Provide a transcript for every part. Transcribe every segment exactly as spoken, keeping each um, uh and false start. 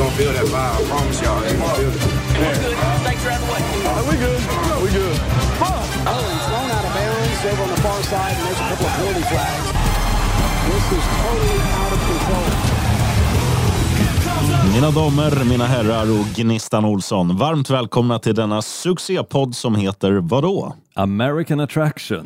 gonna feel that vibe. I promise y'all, they gonna feel it. Thanks for having the way. Are we good? No, we good. Fuck! Oh, he's thrown out of bounds over on the far side, and there's a couple of penalty flags. This is totally out of control. Mina damer, mina herrar och Gnistan Olsson, varmt välkomna till denna succépodd som heter vadå? American Attraction.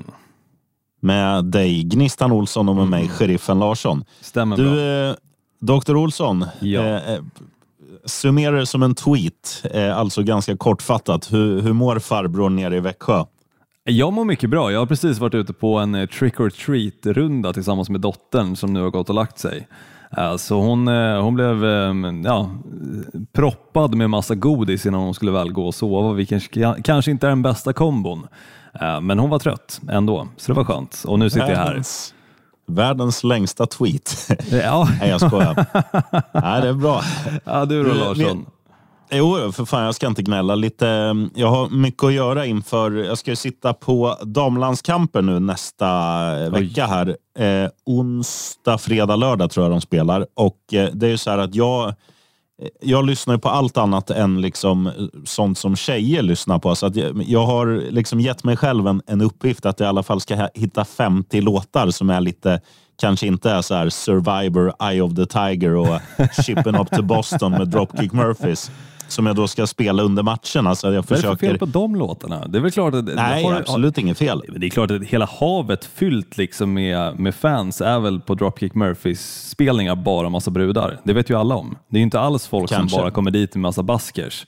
Med dig, Gnistan Olsson, och med mig, Sheriffen Larsson. Stämmer du, bra. Eh, doktor Olsson, ja. eh, summerar som en tweet, eh, alltså ganska kortfattat. Hur, hur mår farbror nere i Växjö? Jag mår mycket bra. Jag har precis varit ute på en eh, trick-or-treat-runda tillsammans med dottern som nu har gått och lagt sig. Så hon, hon blev ja, proppad med massa godis innan hon skulle väl gå och sova, vilket kanske inte är den bästa kombon. Men hon var trött ändå, så det var skönt. Och nu sitter Världens, jag här. Världens längsta tweet. Ja. Nej, jag skojar. Nej, det är bra. Ja, du då, Larsson. Jo, för fan, jag ska inte gnälla lite. Jag har mycket att göra inför. Jag ska ju sitta på damlandskamper nu nästa Oj. vecka här. Eh, onsdag, fredag, lördag tror jag de spelar. Och eh, det är ju så här att jag jag lyssnar ju på allt annat än liksom sånt som tjejer lyssnar på. Så att jag, jag har liksom gett mig själv en, en uppgift att jag i alla fall ska hitta femtio låtar som är lite, kanske inte är så här Survivor, Eye of the Tiger och Shipping Up to Boston med Dropkick Murphys, som jag då ska spela under matcherna. Så jag försöker... Vad är det för fel på de låtarna? Det är väl klart att... Nej, har... absolut inget fel. Det är klart att hela havet fyllt liksom med, med fans är väl på Dropkick Murphys spelningar bara massa brudar. Det vet ju alla om. Det är ju inte alls folk kanske som bara kommer dit med massa baskers.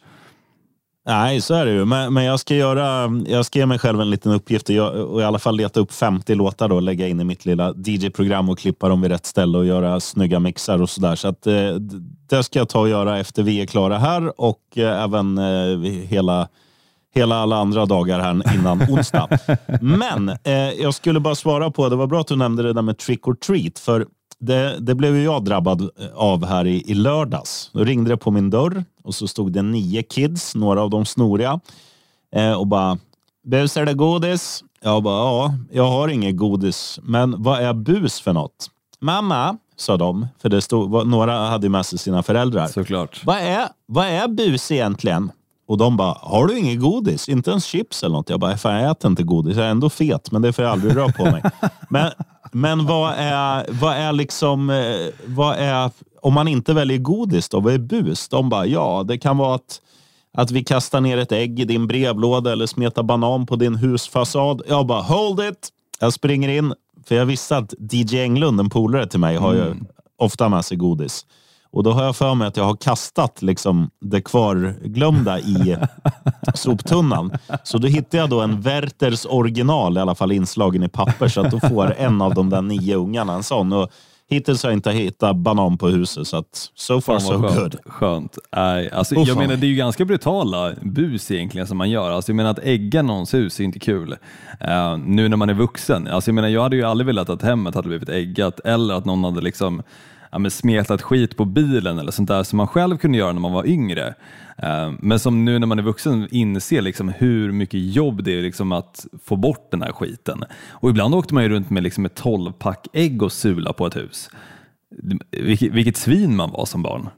Nej, så är det ju. Men, men jag ska göra, jag ska ge mig själv en liten uppgift jag, och i alla fall leta upp femtio låtar då och lägga in i mitt lilla D J-program och klippa dem vid rätt ställe och göra snygga mixar och sådär. Så att eh, det ska jag ta och göra efter vi är klara här, och eh, även eh, hela, hela alla andra dagar här innan onsdag. Men eh, jag skulle bara svara på, det var bra att du nämnde det där med trick or treat, för Det, det blev ju jag drabbad av här i, i lördags. Då ringde det på min dörr och så stod det nio kids, några av dem snoriga, eh, och bara, bus, är det godis? Jag bara, ja, jag har inget godis, men vad är bus för något? Mamma, sa de, för det stod, några hade med sig sina föräldrar. Såklart. Vad är, vad är bus egentligen? Och de bara, har du inget godis? Inte ens chips eller något? Jag bara, fan, jag äter inte godis. Jag är ändå fet, men det får jag aldrig röra på mig. Men, men vad är, vad är liksom, vad är, om man inte väljer godis då, vad är bus? De bara, ja, det kan vara att, att vi kastar ner ett ägg i din brevlåda eller smetar banan på din husfasad. Jag bara, hold it! Jag springer in, för jag visste att D J Englund, en polare till mig, har ju mm. ofta med sig godis. Och då har jag för mig att jag har kastat liksom det kvarglömda i soptunnan. Så då hittade jag då en Werthers original, i alla fall inslagen i papper, så att då får en av de där nio ungarna en sån. Och hittills har jag inte hittat banan på huset, så att so far so skönt, good. Skönt. Äh, alltså, jag menar, det är ju ganska brutala bus egentligen som man gör. Alltså, jag menar att ägga någons hus är inte kul. Uh, nu när man är vuxen. Alltså, jag menar, jag hade ju aldrig velat att hemmet hade blivit äggat, eller att någon hade liksom ja, men smetat skit på bilen eller sånt där som man själv kunde göra när man var yngre. Uh, men som nu när man är vuxen inser liksom hur mycket jobb det är liksom att få bort den här skiten. Och ibland åkte man ju runt med liksom ett tolvpack ägg och sula på ett hus. Vilket, vilket svin man var som barn.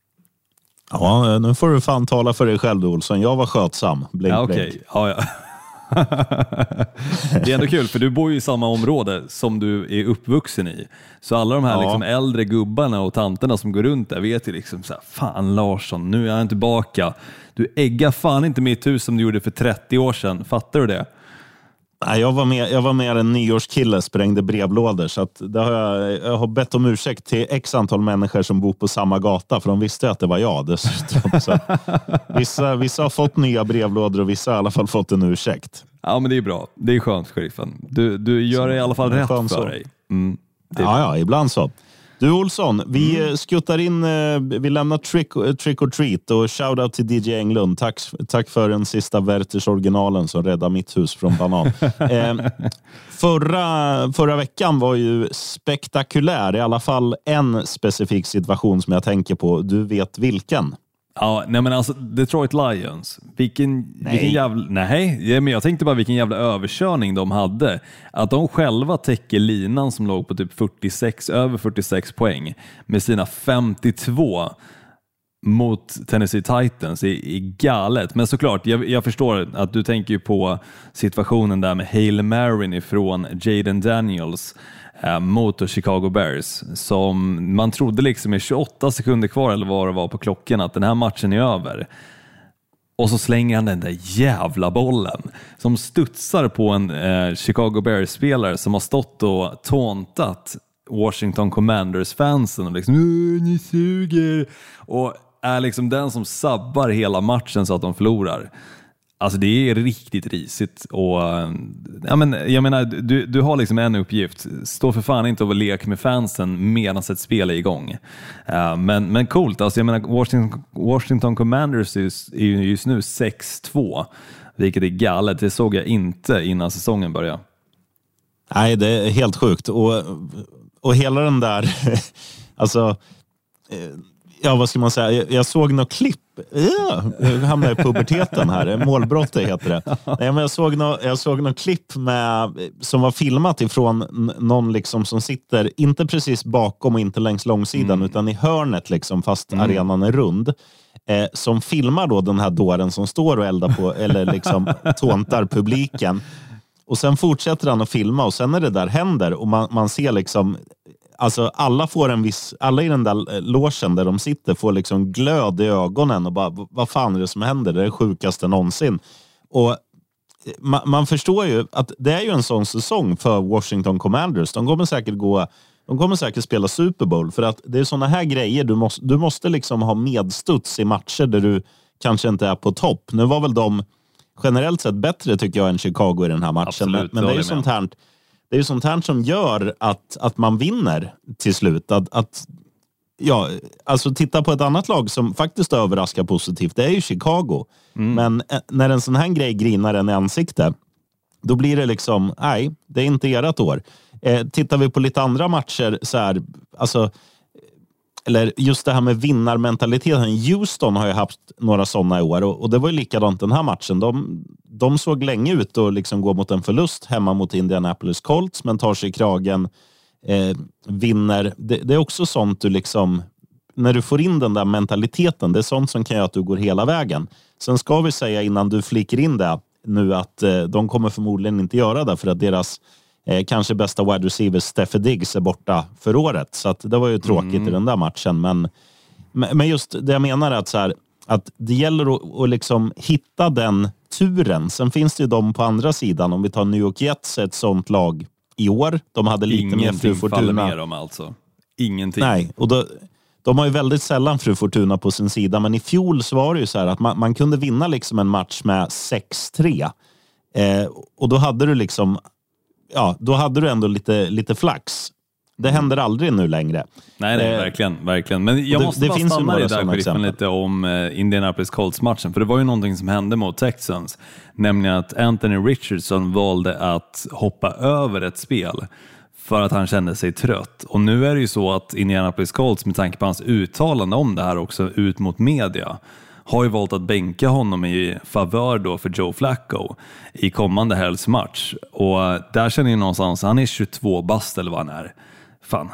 Ja, nu får du fan tala för dig själv, Olsson. Jag var skötsam. Blink, ja, okej. blink. Ja, ja. Det är ändå kul, för du bor ju i samma område som du är uppvuxen i. Så alla de här ja. liksom äldre gubbarna och tanterna som går runt där vet ju liksom så här, fan Larsson, nu är jag tillbaka. Du äggar fan inte mitt hus som du gjorde för trettio år sedan. Fattar du det? Nej, jag var med, jag var med en nyårskille, sprängde brevlådor, så att det har jag, jag har bett om ursäkt till x antal människor som bor på samma gata, för de visste att det var jag dessutom. Så vissa, vissa har fått nya brevlådor och vissa har i alla fall fått en ursäkt. Ja, men det är bra. Det är skönt, sheriffen. Du, du gör så, i alla fall rätt för så. dig. Mm, ja, ja, ibland så. Du Olsson, vi mm. skuttar in, vi lämnar trick, trick or treat och shoutout till D J Englund. Tack, tack för den sista Werthers originalen som räddade mitt hus från banan. eh, förra, förra veckan var ju spektakulär, i alla fall en specifik situation som jag tänker på. Du vet vilken? Ja, nej men alltså Detroit Lions. Vilken, nej. vilken jävla... Nej, men jag tänkte bara vilken jävla överkörning de hade. Att de själva täcker linan som låg på typ fyrtiosex, över fyrtiosex poäng med sina femtiotvå mot Tennessee Titans är, är galet. Men såklart, jag, jag förstår att du tänker ju på situationen där med Hail Mary ifrån Jaden Daniels eh, mot Chicago Bears, som man trodde liksom i tjugoåtta sekunder kvar eller vad det var på klockan att den här matchen är över. Och så slänger han den där jävla bollen som studsar på en eh, Chicago Bears-spelare som har stått och tåntat Washington Commanders-fansen och liksom ni suger och är liksom den som sabbar hela matchen så att de förlorar. Alltså det är riktigt risigt och ja, men, jag menar du, du har liksom en uppgift, stå för fan inte och lek med fansen medan ett spel är igång. Uh, men, men coolt, alltså jag menar Washington, Washington Commanders är just, är just nu sex två, vilket är galet, det såg jag inte innan säsongen började. Nej, det är helt sjukt och, och hela den där alltså ja, vad ska man säga? Jag, jag såg något klipp. Ja, jag hamnar i puberteten här. Målbrott heter det. Nej, men jag såg något, jag såg något klipp med, som var filmat ifrån någon liksom som sitter, inte precis bakom och inte längs långsidan, mm. utan i hörnet liksom, fast mm. arenan är rund. Eh, som filmar då den här dåren som står och eldar på, eller liksom tåntar publiken. Och sen fortsätter han att filma och sen när det där händer och man, man ser liksom, alltså alla får en viss, alla i den där logen där de sitter får liksom glöd i ögonen och bara, vad fan är det som händer? Det är det sjukaste någonsin. Och man, man förstår ju att det är ju en sån säsong för Washington Commanders. De kommer säkert gå, de kommer säkert spela Super Bowl för att det är såna här grejer du måste, du måste liksom ha medstuds i matcher där du kanske inte är på topp. Nu var väl de generellt sett bättre tycker jag än Chicago i den här matchen. Absolut, men, men det är ju sånt här Det är ju sånt här som gör att, att man vinner till slut. Att, att, ja, alltså titta på ett annat lag som faktiskt överraskar positivt. Det är ju Chicago. Mm. Men när en sån här grej grinar en i ansikte, då blir det liksom, nej, det är inte ert år. Eh, tittar vi på lite andra matcher så här, alltså, eller just det här med vinnarmentaliteten. Houston har ju haft några sådana i år och, och det var ju likadant den här matchen. De, de såg länge ut och liksom gå mot en förlust hemma mot Indianapolis Colts, men tar sig i kragen, eh, vinner. Det, det är också sånt du liksom, när du får in den där mentaliteten, det är sånt som kan göra att du går hela vägen. Sen ska vi säga innan du flickar in det nu att eh, de kommer förmodligen inte göra det för att deras Eh, kanske bästa wide receiver Stefan Diggs är borta för året. Så att det var ju tråkigt mm. i den där matchen. Men, men just det jag menar är att, så här, att det gäller att, att liksom hitta den turen. Sen finns det ju de på andra sidan. Om vi tar New York Jets, ett sånt lag i år. De hade lite Ingenting mer Fru Fortuna. Med dem alltså. Ingenting. Nej, och då, de har ju väldigt sällan Fru Fortuna på sin sida. Men i fjol så var det ju så här att man, man kunde vinna liksom en match med sex tre. Eh, och då hade du liksom ja, då hade du ändå lite, lite flax. Det händer aldrig nu längre. Nej, nej, eh, verkligen, verkligen. Men jag det, måste det bara stanna i där sheriffen lite om eh, Indianapolis Colts-matchen. För det var ju någonting som hände mot Texans. Nämligen att Anthony Richardson valde att hoppa över ett spel för att han kände sig trött. Och nu är det ju så att Indianapolis Colts, med tanke på hans uttalande om det här också ut mot media, har ju valt att bänka honom i favör då för Joe Flacco i kommande helgs match. Och där känner jag någonstans, han är tjugotvå bast eller vad han är. Fan,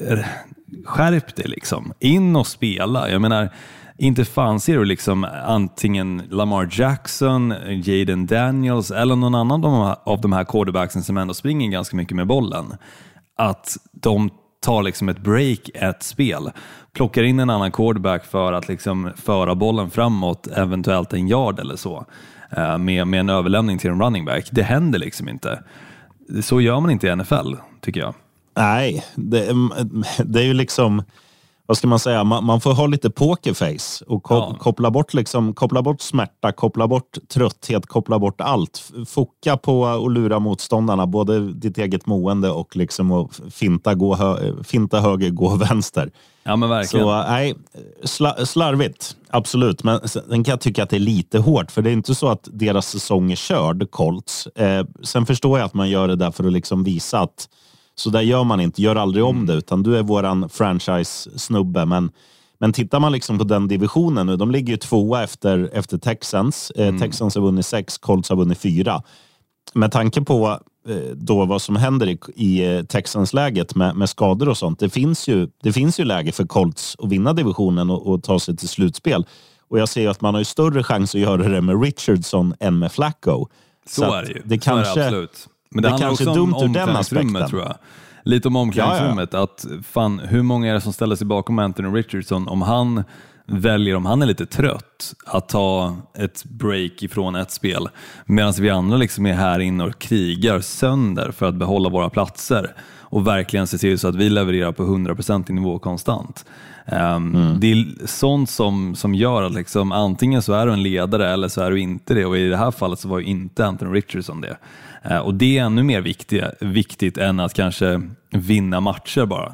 skärp dig liksom. In och spela. Jag menar, inte fan ser du liksom antingen Lamar Jackson, Jaden Daniels eller någon annan av de här quarterbacksen som ändå springer ganska mycket med bollen. Att de tar liksom ett break, ett spel, plockar in en annan quarterback för att liksom föra bollen framåt, eventuellt en yard eller så, med, med en överlämning till en running back. Det händer liksom inte. Så gör man inte i N F L, tycker jag. Nej, det, det är ju liksom, vad ska man säga, man, man får ha lite pokerface och ko- ja. koppla bort liksom, koppla bort smärta, koppla bort trötthet, koppla bort allt. Foka på och lura motståndarna, både ditt eget mående och liksom att finta, gå hö- finta höger, gå vänster. Ja, men verkligen. Så nej, sla- slarvigt, absolut. Men sen kan jag tycka att det är lite hårt, för det är inte så att deras säsong är körd, Colts. Eh, sen förstår jag att man gör det där för att liksom visa att så där gör man inte, gör aldrig om det, utan du är våran franchise-snubbe. Men, men tittar man liksom på den divisionen nu, de ligger ju tvåa efter, efter Texans. Eh, mm. Texans har vunnit sex, Colts har vunnit fyra. Med tanke på då vad som händer i, i Texans-läget med, med skador och sånt. Det finns ju, det finns ju läge för Colts att vinna divisionen och, och ta sig till slutspel. Och jag ser ju att man har ju större chans att göra det med Richardson än med Flacco. Så, så är det ju. Det kanske, är det absolut. Men det, det handlar kanske också dumt om ur den aspekten. Tror jag. Lite om omklädningsrummet. Ja, ja. Att fan, hur många är det som ställer sig bakom Anthony Richardson om han väljer, om han är lite trött, att ta ett break ifrån ett spel, medan vi andra liksom är här inne och krigar sönder för att behålla våra platser och verkligen se till så att vi levererar på hundra procent i nivå konstant. Um, mm. Det är sånt som, som gör att liksom, antingen så är du en ledare eller så är du inte det, och i det här fallet så var ju inte Anthony Richardson det. Uh, och det är ännu mer viktigt, viktigt än att kanske vinna matcher bara.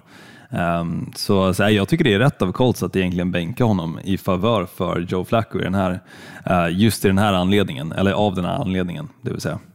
Um, så, så jag tycker det är rätt av Colts att egentligen bänka honom i favör för Joe Flacco i den här, uh, just i den här anledningen, eller av den här anledningen, det vill säga.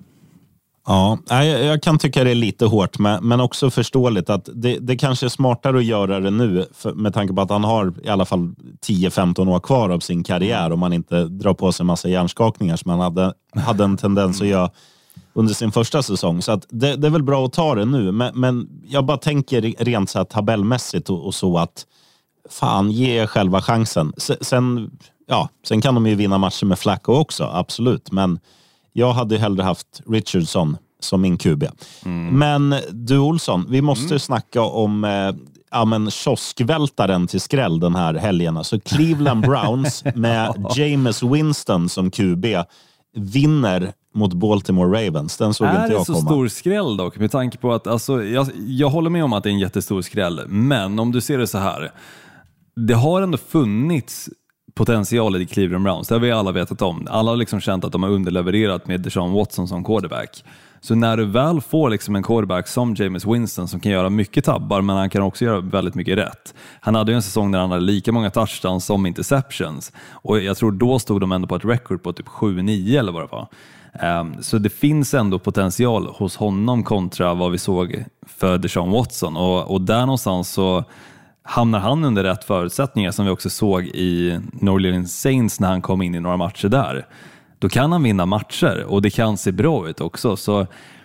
Ja, jag, jag kan tycka det är lite hårt, men, men också förståeligt att det, det kanske är smartare att göra det nu för, med tanke på att han har i alla fall tio femton år kvar av sin karriär, om man inte drar på sig en massa hjärnskakningar som han hade, hade en tendens att göra under sin första säsong. Så att det, det är väl bra att ta det nu, men, men jag bara tänker rent så här tabellmässigt och, och så att fan, ge själva chansen. Sen, ja, sen kan de ju vinna matcher med Flacco också, absolut, men jag hade hellre haft Richardson som min Q B. Mm. Men du Olsson, vi måste mm. snacka om eh, ja, men kioskvältaren till skräll den här helgen. Alltså Cleveland Browns med Jameis Winston som Q B vinner mot Baltimore Ravens. Den såg är inte jag komma. Är det så stor skräll dock? Med tanke på att alltså, jag, jag håller med om att det är en jättestor skräll. Men om du ser det så här. Det har ändå funnits potentialet i Cleveland Browns. Det har vi alla vetat om. Alla har liksom känt att de har underlevererat med Deshaun Watson som quarterback. Så när du väl får liksom en quarterback som Jameis Winston som kan göra mycket tabbar, men han kan också göra väldigt mycket rätt. Han hade ju en säsong där han hade lika många touchdowns som interceptions. Och jag tror då stod de ändå på ett record på typ sju nio eller vad det var. Um, så det finns ändå potential hos honom kontra vad vi såg för Deshaun Watson. Och, och där någonstans så hamnar han under rätt förutsättningar som vi också såg i New Orleans Saints när han kom in i några matcher där. Då kan han vinna matcher och det kan se bra ut också. Så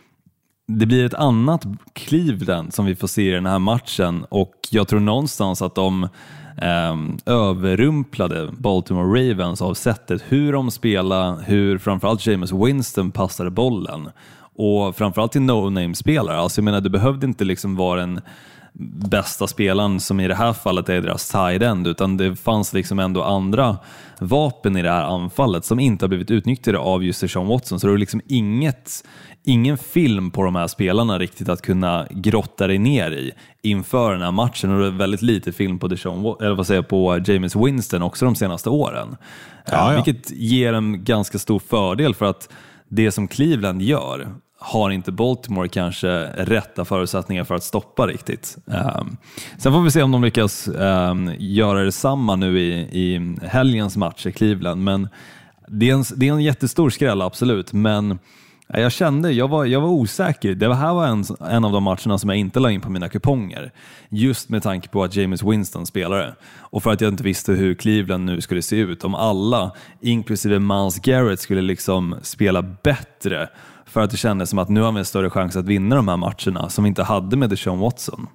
det blir ett annat Cleveland som vi får se i den här matchen, och jag tror någonstans att de eh, överrumplade Baltimore Ravens av sättet hur de spelar, hur framförallt Jameis Winston passade bollen, och framförallt till no-name-spelare. Alltså jag menar, det behövde inte liksom vara en bästa spelaren som i det här fallet är deras tight end, utan det fanns liksom ändå andra vapen i det här anfallet som inte har blivit utnyttjade av just Deshaun Watson. Så det är liksom inget, ingen film på de här spelarna riktigt att kunna grotta dig ner i inför den här matchen, och det är väldigt lite film på Deshaun, eller vad säger jag, på Jameis Winston också de senaste åren. Ja, ja. Vilket ger en ganska stor fördel, för att det som Cleveland gör har inte Baltimore kanske rätta förutsättningar för att stoppa riktigt. Um, sen får vi se om de lyckas um, göra detsamma nu i, i helgens match i Cleveland. Men det är, en, det är en jättestor skräll, absolut. Men jag kände, jag var, jag var osäker. Det här var en, en av de matcherna som jag inte la in på mina kuponger. Just med tanke på att Jameis Winston spelade. Och för att jag inte visste hur Cleveland nu skulle se ut. Om alla, inklusive Myles Garrett, skulle liksom spela bättre, för att det kändes som att nu har vi en större chans att vinna de här matcherna som vi inte hade med Deshaun Watson.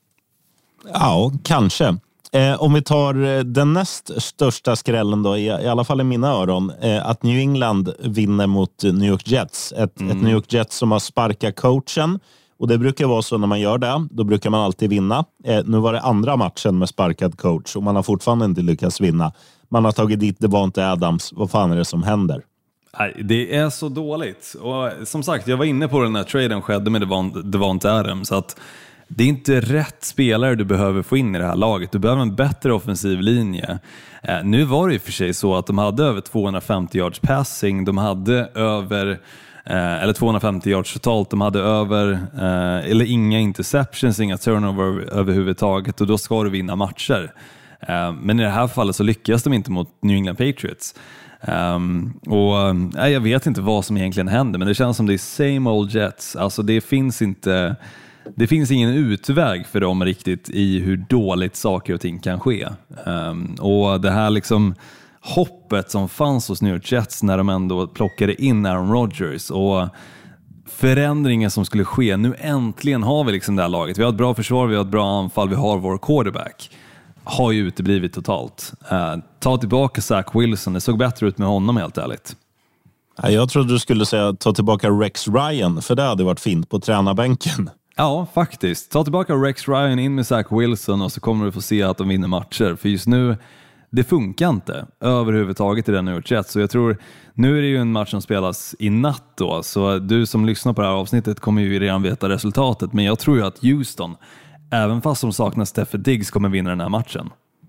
Ja, kanske. Eh, om vi tar den näst största skrällen då, i, i alla fall i mina öron, eh, att New England vinner mot New York Jets. Ett, mm. ett New York Jets som har sparkat coachen, och det brukar vara så när man gör det. Då brukar man alltid vinna. Eh, nu var det andra matchen med sparkad coach och man har fortfarande inte lyckats vinna. Man har tagit dit Devontae Adams. Vad fan är det som händer? Nej, det är så dåligt. Och som sagt, jag var inne på den här traden skedde med Devontae Adams, så att det är inte rätt spelare du behöver få in i det här laget. Du behöver en bättre offensiv linje. Eh, nu var det ju för sig så att de hade över tvåhundrafemtio yards passing. De hade över, eh, eller tvåhundrafemtio yards totalt. De hade över, eh, eller inga interceptions, inga turnover överhuvudtaget. Och då ska du vinna matcher. Eh, men i det här fallet så lyckas de inte mot New England Patriots. Um, och nej, jag vet inte vad som egentligen händer, men det känns som det är same old Jets. Alltså det finns inte, det finns ingen utväg för dem riktigt i hur dåligt saker och ting kan ske. Um, och det här liksom hoppet som fanns hos New York Jets när de ändå plockade in Aaron Rodgers, och förändringen som skulle ske. Nu äntligen har vi liksom det här laget. Vi har ett bra försvar, vi har ett bra anfall, vi har vår quarterback. Har ju uteblivit totalt. Uh, ta tillbaka Zach Wilson, det såg bättre ut med honom helt ärligt. Jag trodde du skulle säga ta tillbaka Rex Ryan, för det hade varit fint på tränarbänken. Ja, faktiskt. Ta tillbaka Rex Ryan, in med Zach Wilson och så kommer du få se att de vinner matcher. För just nu, det funkar inte överhuvudtaget i den New York Jets. Så jag tror, nu är det ju en match som spelas i natt då. Så du som lyssnar på det här avsnittet kommer ju redan veta resultatet. Men jag tror ju att Houston, även fast de saknar Stephen Diggs, kommer vinna den här matchen.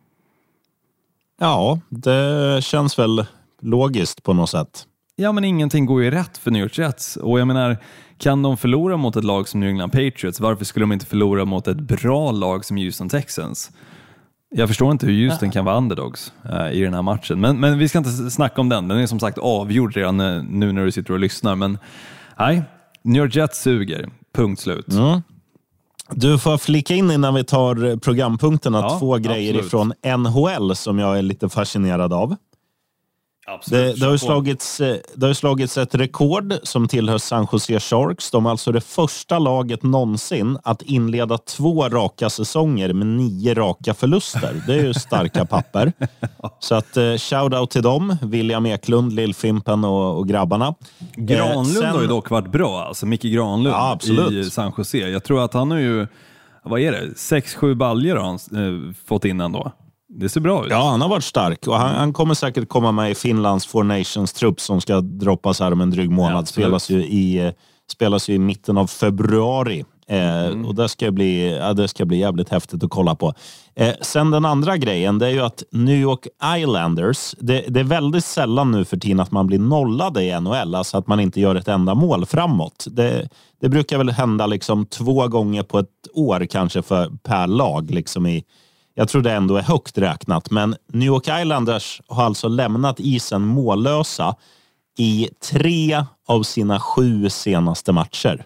Ja, det känns väl logiskt på något sätt. Ja, men ingenting går ju rätt för New York Jets. Och jag menar, kan de förlora mot ett lag som New England Patriots, varför skulle de inte förlora mot ett bra lag som Houston Texans? Jag förstår inte hur Houston kan vara underdogs uh, i den här matchen. Men, men vi ska inte snacka om den. Den är som sagt avgjord redan nu när du sitter och lyssnar. Men nej, New York Jets suger. Punkt slut. Mm. Du får flika in innan vi tar programpunkterna ja, två grejer absolut. Från N H L som jag är lite fascinerad av. Det, det, har ju slagits, det har ju slagits ett rekord som tillhör San Jose Sharks. De är alltså det första laget någonsin att inleda två raka säsonger med nio raka förluster. Det är ju starka papper. Så att eh, shout-out till dem. William Eklund, Lill-Fimpen och, och grabbarna. Granlund eh, sen... har ju dock varit bra. Alltså Micke Granlund ja, i San Jose. Jag tror att han har ju, vad är det, sex sju baljor har han eh, fått in ändå. Det ser bra ut. Ja, han har varit stark och han, han kommer säkert komma med i Finlands Four Nations-trupp som ska droppas här om en dryg månad. Ja, spelas, ju i, spelas ju i mitten av februari. Eh, mm. Och det ska, bli, ja, det ska bli jävligt häftigt att kolla på. Eh, sen den andra grejen, det är ju att New York Islanders, det, det är väldigt sällan nu för tiden att man blir nollade i N H L, alltså att man inte gör ett enda mål framåt. Det, det brukar väl hända liksom två gånger på ett år kanske för, per lag liksom i. Jag tror det ändå är högt räknat, men New York Islanders har alltså lämnat isen mållösa i tre av sina sju senaste matcher.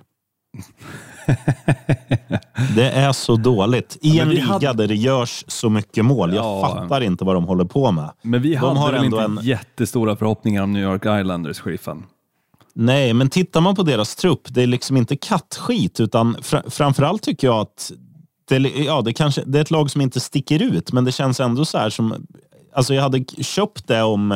Det är så dåligt. I ja, en liga hade... där det görs så mycket mål. Jag ja. fattar inte vad de håller på med. Men vi de hade har väl ändå inte en... jättestora förhoppningar om New York Islanders, sheriffen. Nej, men tittar man på deras trupp, det är liksom inte kattskit, utan fr- framförallt tycker jag att Det, ja, det, kanske, det är ett lag som inte sticker ut, men det känns ändå så här som, alltså jag hade köpt det om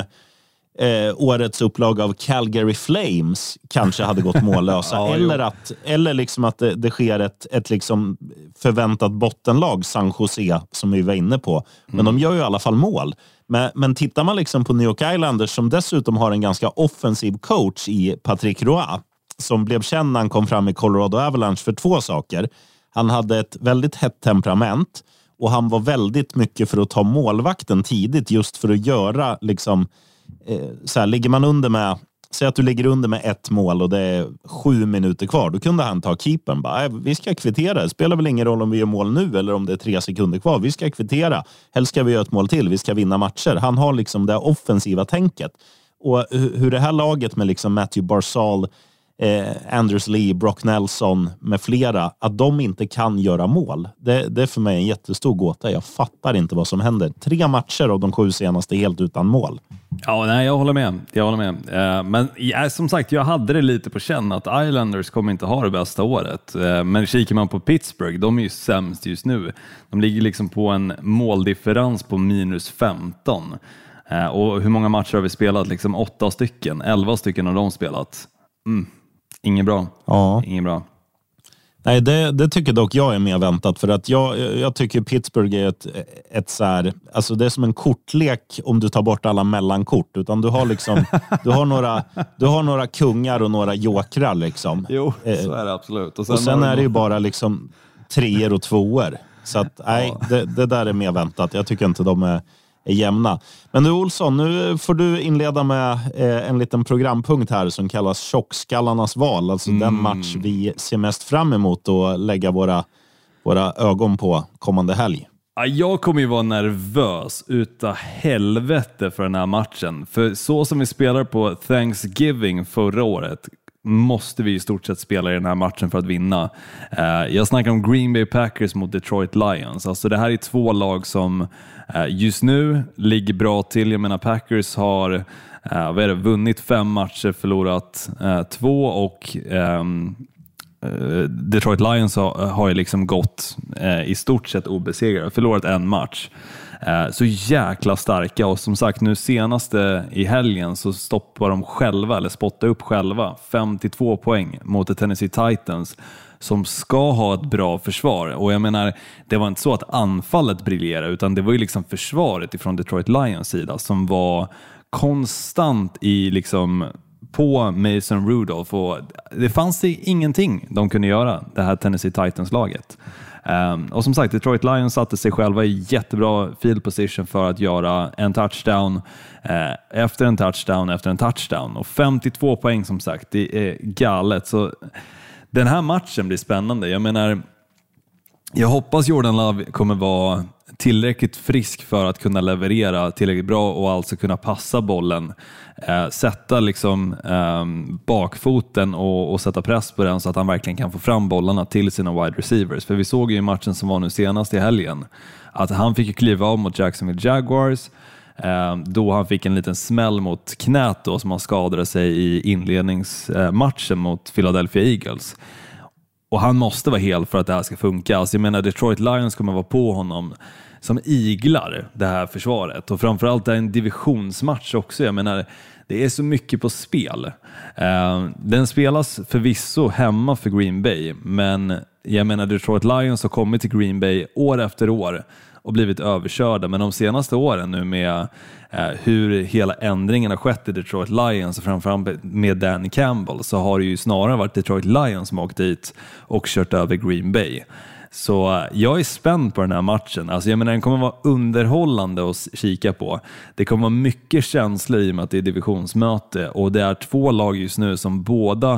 eh, årets upplag av Calgary Flames kanske hade gått mållösa. ja, eller att, eller liksom att det, det sker ett, ett liksom förväntat bottenlag, San Jose, som vi var inne på. Men mm. de gör ju i alla fall mål. Men, men tittar man liksom på New York Islanders, som dessutom har en ganska offensiv coach i Patrick Roy, som blev känd när han kom fram i Colorado Avalanche för två saker. Han hade ett väldigt hett temperament och han var väldigt mycket för att ta målvakten tidigt, just för att göra liksom, eh, så här, ligger man under med, säg att du ligger under med ett mål och det är sju minuter kvar, då kunde han ta keepern, bara, vi ska kvittera, det spelar väl ingen roll om vi gör mål nu eller om det är tre sekunder kvar, vi ska kvittera, helst ska vi göra ett mål till, vi ska vinna matcher. Han har liksom det offensiva tänket, och hur det här laget med liksom Matthew Barzal, Eh, Anders Lee, Brock Nelson med flera, att de inte kan göra mål. Det, det är för mig en jättestor gåta. Jag fattar inte vad som händer. Tre matcher av de sju senaste helt utan mål. Ja, nej, jag håller med. Jag håller med. Eh, men ja, som sagt, jag hade det lite på känn att Islanders kommer inte ha det bästa året. Eh, men kikar man på Pittsburgh, de är ju sämst just nu. De ligger liksom på en måldifferens på minus femton. Eh, och hur många matcher har vi spelat? Liksom åtta stycken. Elva stycken har de spelat. Mm. Inget bra. Ja. Inget bra. Nej, det, det tycker dock jag är mer väntat, för att jag, jag tycker Pittsburgh är ett, ett så här, alltså det är som en kortlek om du tar bort alla mellankort, utan du har liksom du har några du har några kungar och några jokrar liksom. Jo, så är det absolut. Och sen, och sen är det ju bara liksom treor och tvåor. Så att nej, ja. det, det där är mer väntat. Jag tycker inte de är är jämna. Men du Olsson, nu får du inleda med eh, en liten programpunkt här som kallas Tjockskallarnas val. Alltså mm. den match vi ser mest fram emot och lägga våra, våra ögon på kommande helg. Ja, jag kommer ju vara nervös utav helvete för den här matchen. För så som vi spelar på Thanksgiving förra året, måste vi i stort sett spela i den här matchen för att vinna. Uh, jag snackar om Green Bay Packers mot Detroit Lions. Alltså det här är två lag som uh, just nu ligger bra till. Jag menar Packers har uh, vad är det, vunnit fem matcher, förlorat uh, två och um, uh, Detroit Lions har, har ju liksom gått uh, i stort sett obesegrade, förlorat en match. Så jäkla starka, och som sagt nu senaste i helgen så stoppar de själva, eller spottar upp själva femtiotvå poäng mot the Tennessee Titans som ska ha ett bra försvar. Och jag menar, det var inte så att anfallet briljerade, utan det var ju liksom försvaret ifrån Detroit Lions sida som var konstant i liksom på Mason Rudolph, och det fanns ingenting de kunde göra, det här Tennessee Titans-laget. Um, och som sagt, Detroit Lions satte sig själva i jättebra field position för att göra en touchdown uh, efter en touchdown efter en touchdown, och femtiotvå poäng som sagt, det är galet. Så den här matchen blir spännande. Jag menar, jag hoppas Jordan Love kommer vara tillräckligt frisk för att kunna leverera tillräckligt bra och alltså kunna passa bollen, eh, sätta liksom eh, bakfoten och, och sätta press på den så att han verkligen kan få fram bollarna till sina wide receivers. För vi såg ju i matchen som var nu senast i helgen att han fick kliva av mot Jacksonville Jaguars eh, då han fick en liten smäll mot knät då, som han skadade sig i inledningsmatchen mot Philadelphia Eagles. Och han måste vara hel för att det här ska funka. Alltså jag menar, Detroit Lions kommer vara på honom som iglar, det här försvaret. Och framförallt är det en divisionsmatch också. Jag menar, det är så mycket på spel. Uh, den spelas förvisso hemma för Green Bay. Men jag menar, Detroit Lions har kommit till Green Bay år efter år och blivit överkörda. Men de senaste åren nu med eh, hur hela ändringen har skett i Detroit Lions och framförallt med Danny Campbell, så har det ju snarare varit Detroit Lions som åkt dit och kört över Green Bay. Så eh, jag är spänd på den här matchen. Alltså jag menar, den kommer vara underhållande att kika på. Det kommer vara mycket känslor i och med att det är divisionsmöte, och det är två lag just nu som båda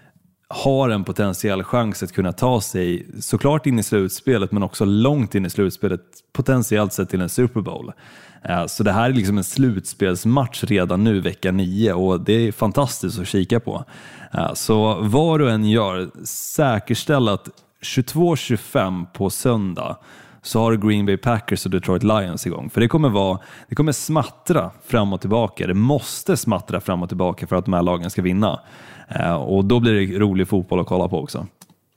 har en potentiell chans att kunna ta sig såklart in i slutspelet, men också långt in i slutspelet, potentiellt sett till en Super Bowl. Så det här är liksom en slutspelsmatch redan nu vecka nio, och det är fantastiskt att kika på. Så vad du än gör, säkerställ att tjugotvå tjugofem på söndag så har Green Bay Packers och Detroit Lions igång. För det kommer vara, det kommer smattra fram och tillbaka. Det måste smattra fram och tillbaka för att de här lagen ska vinna. Uh, och då blir det rolig fotboll att kolla på också.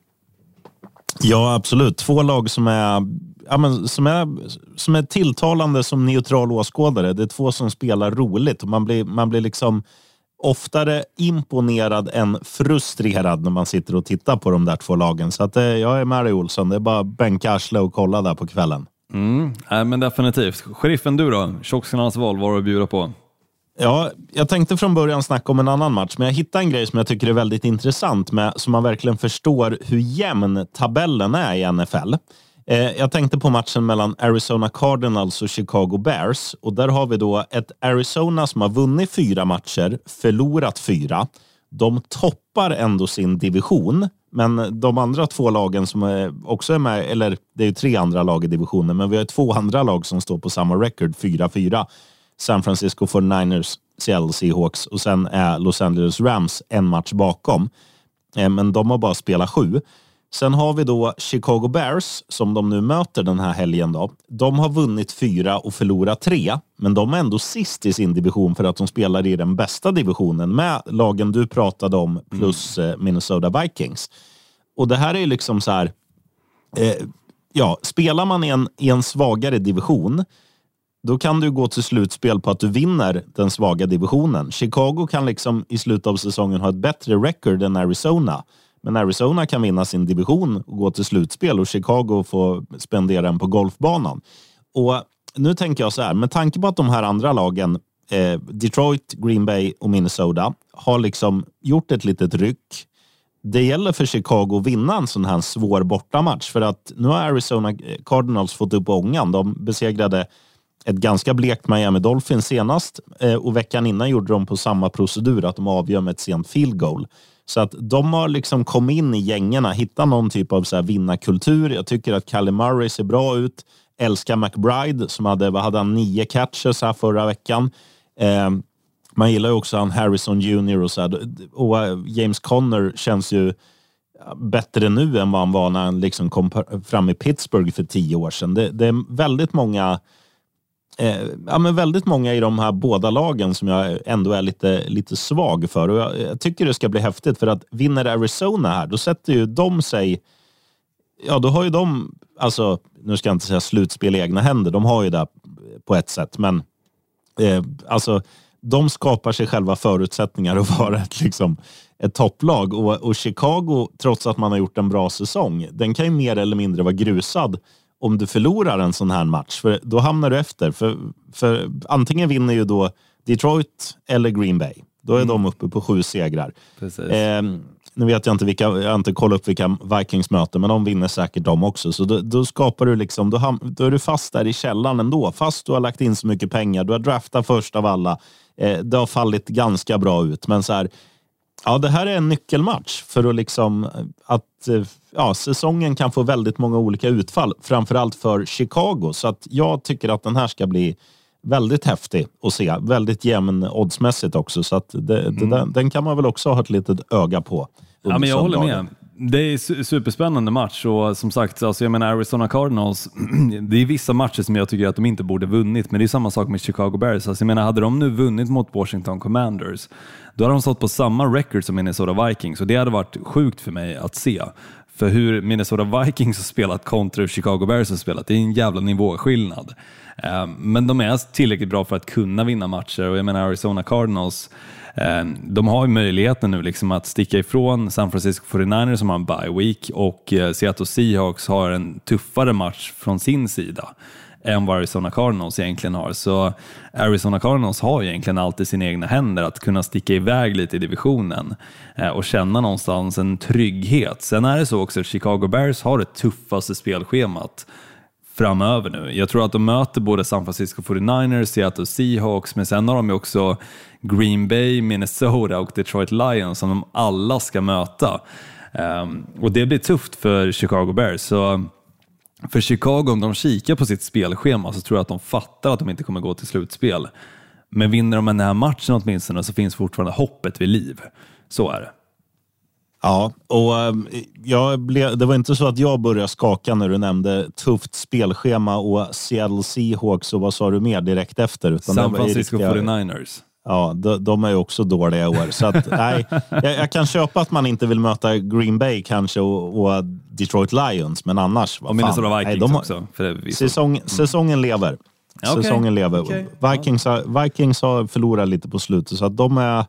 Ja, absolut. Två lag som är, ja, men, som är, som är tilltalande som neutral åskådare. Det är två som spelar roligt. Och man blir, man blir liksom oftare imponerad än frustrerad när man sitter och tittar på de där två lagen. Så att, eh, jag är Mary Olsson. Det är bara bänka arsle och kolla där på kvällen. Mm, äh, men definitivt. Sheriffen, du då? Tjocksarnas val, vad har du att bjuda på? Ja, jag tänkte från början snacka om en annan match, men jag hittade en grej som jag tycker är väldigt intressant med, så man verkligen förstår hur jämn tabellen är i N F L. Eh, jag tänkte på matchen mellan Arizona Cardinals och Chicago Bears, och där har vi då ett Arizona som har vunnit fyra matcher, förlorat fyra. De toppar ändå sin division, men de andra två lagen som är också är med, eller det är ju tre andra lag i divisionen, men vi har två andra lag som står på samma record, fyra fyra. San Francisco forty-niners, Seattle Seahawks, och sen är Los Angeles Rams en match bakom. Eh, men de har bara spelat sju. Sen har vi då Chicago Bears som de nu möter den här helgen då. De har vunnit fyra och förlorat tre, men de är ändå sist i sin division för att de spelar i den bästa divisionen med lagen du pratade om plus eh, Minnesota Vikings. Och det här är liksom så här, eh, ja, spelar man i en, i en svagare division, då kan du gå till slutspel på att du vinner den svaga divisionen. Chicago kan liksom i slutet av säsongen ha ett bättre record än Arizona. Men Arizona kan vinna sin division och gå till slutspel, och Chicago får spendera den på golfbanan. Och nu tänker jag så här, med tanke på att de här andra lagen, eh, Detroit, Green Bay och Minnesota, har liksom gjort ett litet ryck. Det gäller för Chicago att vinna en sån här svår bortamatch, för att nu har Arizona Cardinals fått upp ångan. De besegrade ett ganska blekt Miami Dolphins senast, och veckan innan gjorde de på samma procedur, att de avgör med ett sent field goal. Så att de har liksom kommit in i gängerna, hittat någon typ av så här vinnarkultur. Jag tycker att Kyler Murray ser bra ut. Älskar McBride som hade, vad hade han, nio catches här förra veckan. Eh, Man gillar ju också han Harrison junior och så här. Och James Conner känns ju bättre nu än vad han var när han liksom kom fram i Pittsburgh för tio år sedan. Det, det är väldigt många eh, ja, men väldigt många i de här båda lagen som jag ändå är lite, lite svag för. Och jag, jag tycker det ska bli häftigt, för att vinner Arizona här, då sätter ju de sig, ja då har ju de, alltså nu ska jag inte säga slutspel i egna händer, de har ju det på ett sätt, men eh, alltså de skapar sig själva förutsättningar att vara ett, liksom, ett topplag. Och, och Chicago, trots att man har gjort en bra säsong, den kan ju mer eller mindre vara grusad om du förlorar en sån här match. För då hamnar du efter. För, för antingen vinner ju då Detroit eller Green Bay. Då är mm. de uppe på sju segrar. Eh, nu vet jag inte vilka, jag har inte kollat upp vilka Vikings möter, men de vinner säkert de också. Så då, då skapar du liksom, då, ham, då är du fast där i källan ändå. Fast du har lagt in så mycket pengar. Du har draftat först av alla. Eh, det har fallit ganska bra ut. Men så här, ja, det här är en nyckelmatch för att liksom att ja, säsongen kan få väldigt många olika utfall, framförallt för Chicago. Så att jag tycker att den här ska bli väldigt häftig att se, väldigt jämn oddsmässigt också, så att det, mm. det, den, den kan man väl också ha ett litet öga på. Ja, men jag håller med. Det är superspännande match, och som sagt, alltså jag menar Arizona Cardinals, det är vissa matcher som jag tycker att de inte borde vunnit, men det är samma sak med Chicago Bears. Alltså jag menar, hade de nu vunnit mot Washington Commanders, då hade de stått på samma record som Minnesota Vikings, och det hade varit sjukt för mig att se. För hur Minnesota Vikings har spelat kontra Chicago Bears har spelat, det är en jävla nivåskillnad. Men de är tillräckligt bra för att kunna vinna matcher, och jag menar Arizona Cardinals, de har ju möjligheten nu liksom att sticka ifrån San Francisco fyrtionioers som har en bye week, och Seattle Seahawks har en tuffare match från sin sida än vad Arizona Cardinals egentligen har. Så Arizona Cardinals har ju egentligen alltid sina egna händer att kunna sticka iväg lite i divisionen och känna någonstans en trygghet. Sen är det så också att Chicago Bears har det tuffaste spelschemat framöver nu. Jag tror att de möter både San Francisco fyrtionioers, Seattle Seahawks, men sen har de ju också Green Bay, Minnesota och Detroit Lions som de alla ska möta. Um, och det blir tufft för Chicago Bears. Så för Chicago, om de kikar på sitt spelschema, så tror jag att de fattar att de inte kommer gå till slutspel. Men vinner de den här matchen åtminstone, så finns fortfarande hoppet vid liv. Så är det. Ja, och jag blev, det var inte så att jag började skaka när du nämnde tufft spelschema och Seattle Seahawks, och vad sa du mer direkt efter? Utan San Francisco fyrtionioers. Ja, de, de är ju också dåliga i år. Så att, nej, jag, jag kan köpa att man inte vill möta Green Bay kanske och, och Detroit Lions, men annars... Och Minnesota Vikings nej, de har, också. För det säsong, mm. Säsongen lever. Ja, okay. Säsongen lever. Okay. Vikings, har, Vikings har förlorat lite på slutet, så att de är...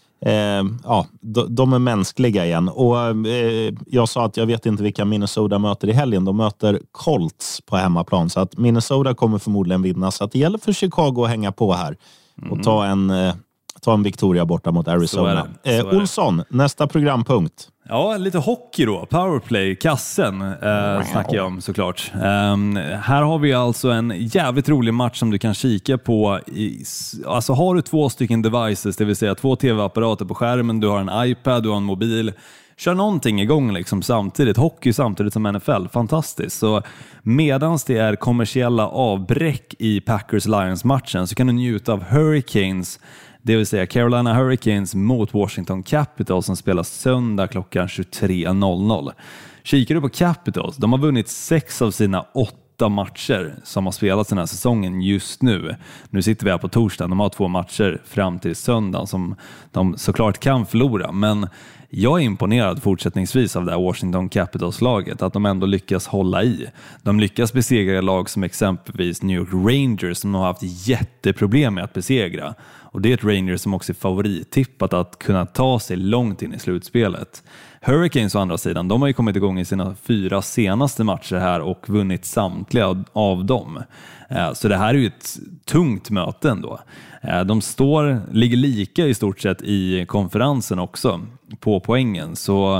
Eh, ja, de, de är mänskliga igen. Och eh, jag sa att jag vet inte vilka Minnesota möter i helgen. De möter Colts på hemmaplan, så att Minnesota kommer förmodligen vinna. Så att det gäller för Chicago att hänga på här och ta en, eh, ta en Victoria borta mot Arizona. Eh, Olsson, nästa programpunkt. Ja, lite hockey då. Powerplay, kassen eh, snackar jag om såklart. Um, här har vi alltså en jävligt rolig match som du kan kika på. I, alltså har du två stycken devices, det vill säga två tv-apparater på skärmen, du har en iPad, du har en mobil. Kör någonting igång liksom samtidigt. Hockey samtidigt som N F L. Fantastiskt. Så medans det är kommersiella avbräck i Packers-Lions-matchen så kan du njuta av Hurricanes, det vill säga Carolina Hurricanes mot Washington Capitals, som spelas söndag klockan tjugotre noll noll. Kikar du på Capitals, de har vunnit sex av sina åtta matcher som har spelats den här säsongen just nu. Nu sitter vi här på torsdagen, de har två matcher fram till söndag som de såklart kan förlora, men jag är imponerad fortsättningsvis av det här Washington Capitals-laget, att de ändå lyckas hålla i. De lyckas besegra lag som exempelvis New York Rangers, som har haft jätteproblem med att besegra. Och det är ett Rangers som också är favorittippat att kunna ta sig långt in i slutspelet. Hurricanes å andra sidan, de har ju kommit igång i sina fyra senaste matcher här och vunnit samtliga av dem. Så det här är ju ett tungt möte ändå. De står, ligger lika i stort sett i konferensen också på poängen. Så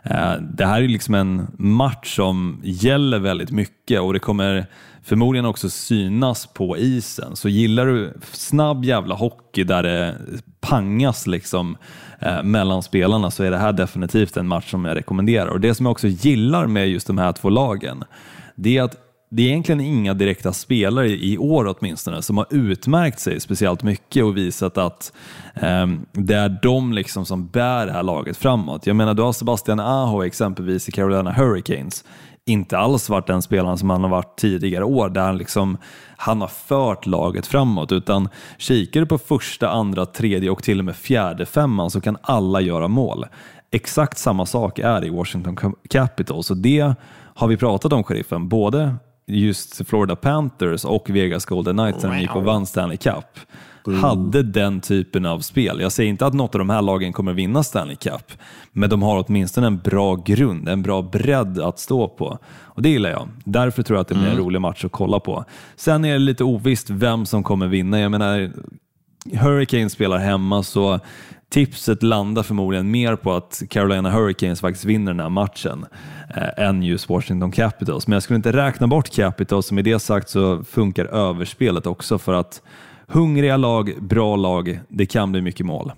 det här är liksom en match som gäller väldigt mycket, och det kommer förmodligen också synas på isen. Så gillar du snabb jävla hockey där det pangas liksom eh, mellan spelarna, så är det här definitivt en match som jag rekommenderar. Och det som jag också gillar med just de här två lagen, det är att det är egentligen inga direkta spelare i år åtminstone som har utmärkt sig speciellt mycket och visat att eh, det är de liksom som bär det här laget framåt. Jag menar, du har Sebastian Aho exempelvis i Carolina Hurricanes. Inte alls varit den spelaren som han har varit tidigare år där han, liksom, han har fört laget framåt, utan kikar du på första, andra, tredje och till och med fjärde femman så kan alla göra mål. Exakt samma sak är i Washington Capitals, och det har vi pratat om, sheriffen, både just Florida Panthers och Vegas Golden Knights när de gick och vann Stanley Cup. Mm. Hade den typen av spel. Jag säger inte att något av de här lagen kommer vinna Stanley Cup, men de har åtminstone en bra grund, en bra bredd att stå på, och det gillar jag. Därför tror jag att det blir en mm. rolig match att kolla på. Sen är det lite ovisst vem som kommer vinna. Jag menar, Hurricane spelar hemma, så tipset landar förmodligen mer på att Carolina Hurricanes faktiskt vinner den här matchen eh, än just Washington Capitals. Men jag skulle inte räkna bort Capitals, som i det sagt så funkar överspelet också, för att hungriga lag, bra lag, det kan bli mycket mål.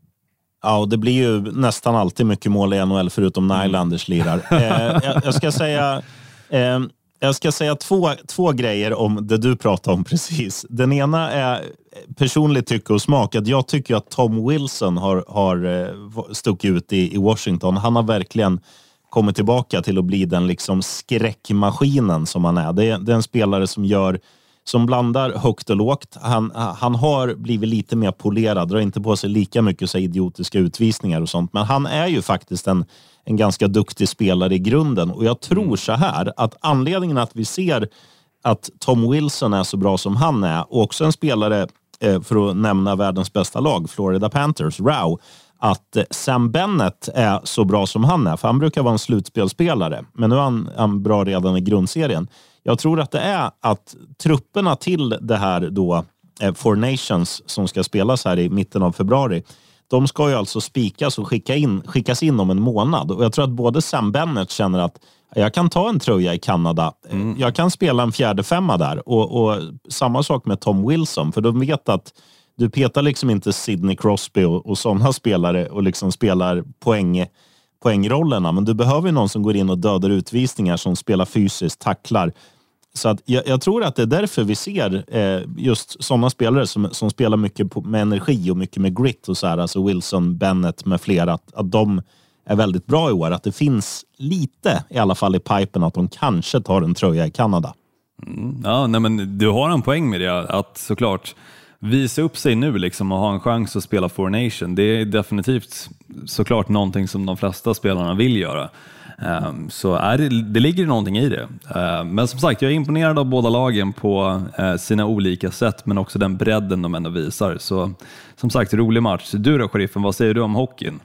Ja, och det blir ju nästan alltid mycket mål i N H L förutom när Islanders lirar. Eh, jag, jag ska säga... Eh, Jag ska säga två, två grejer om det du pratade om precis. Den ena är personligt tycke och smak. Att jag tycker att Tom Wilson har, har stuckit ut i, i Washington. Han har verkligen kommit tillbaka till att bli den liksom skräckmaskinen som han är. Det är, det är en spelare som gör som blandar högt och lågt. Han, han har blivit lite mer polerad, drar inte på sig lika mycket så idiotiska utvisningar och sånt. Men han är ju faktiskt en, en ganska duktig spelare i grunden. Och jag tror så här, att anledningen att vi ser att Tom Wilson är så bra som han är, och också en spelare, för att nämna världens bästa lag, Florida Panthers, Rao, att Sam Bennett är så bra som han är. För han brukar vara en slutspelspelare, men nu är han, han bra redan i grundserien. Jag tror att det är att trupperna till det här då eh, Four Nations som ska spelas här i mitten av februari, de ska ju alltså spikas och skicka in, skickas in om en månad. Och jag tror att både Sam Bennett känner att jag kan ta en tröja i Kanada. Mm. Jag kan spela en fjärde femma där. Och, och samma sak med Tom Wilson, för de vet att du petar liksom inte Sidney Crosby och, och sådana spelare och liksom spelar poäng, poängrollerna. Men du behöver ju någon som går in och dödar utvisningar, som spelar fysiskt, tacklar. Så att jag, jag tror att det är därför vi ser eh, just sådana spelare som, som spelar mycket på, med energi och mycket med grit och så här, alltså Wilson, Bennett med flera, att, att de är väldigt bra i år. Att det finns lite i alla fall i pipen att de kanske tar en tröja i Kanada. Mm, ja, nej, men du har en poäng med det, att såklart visa upp sig nu liksom och ha en chans att spela Four Nation. Det är definitivt såklart någonting som de flesta spelarna vill göra. Um, så är det, det ligger någonting i det. Uh, men som sagt, jag är imponerad av båda lagen på uh, sina olika sätt, men också den bredden de ändå visar. Så som sagt, rolig match. Du då, sheriffen, vad säger du om hockeyn?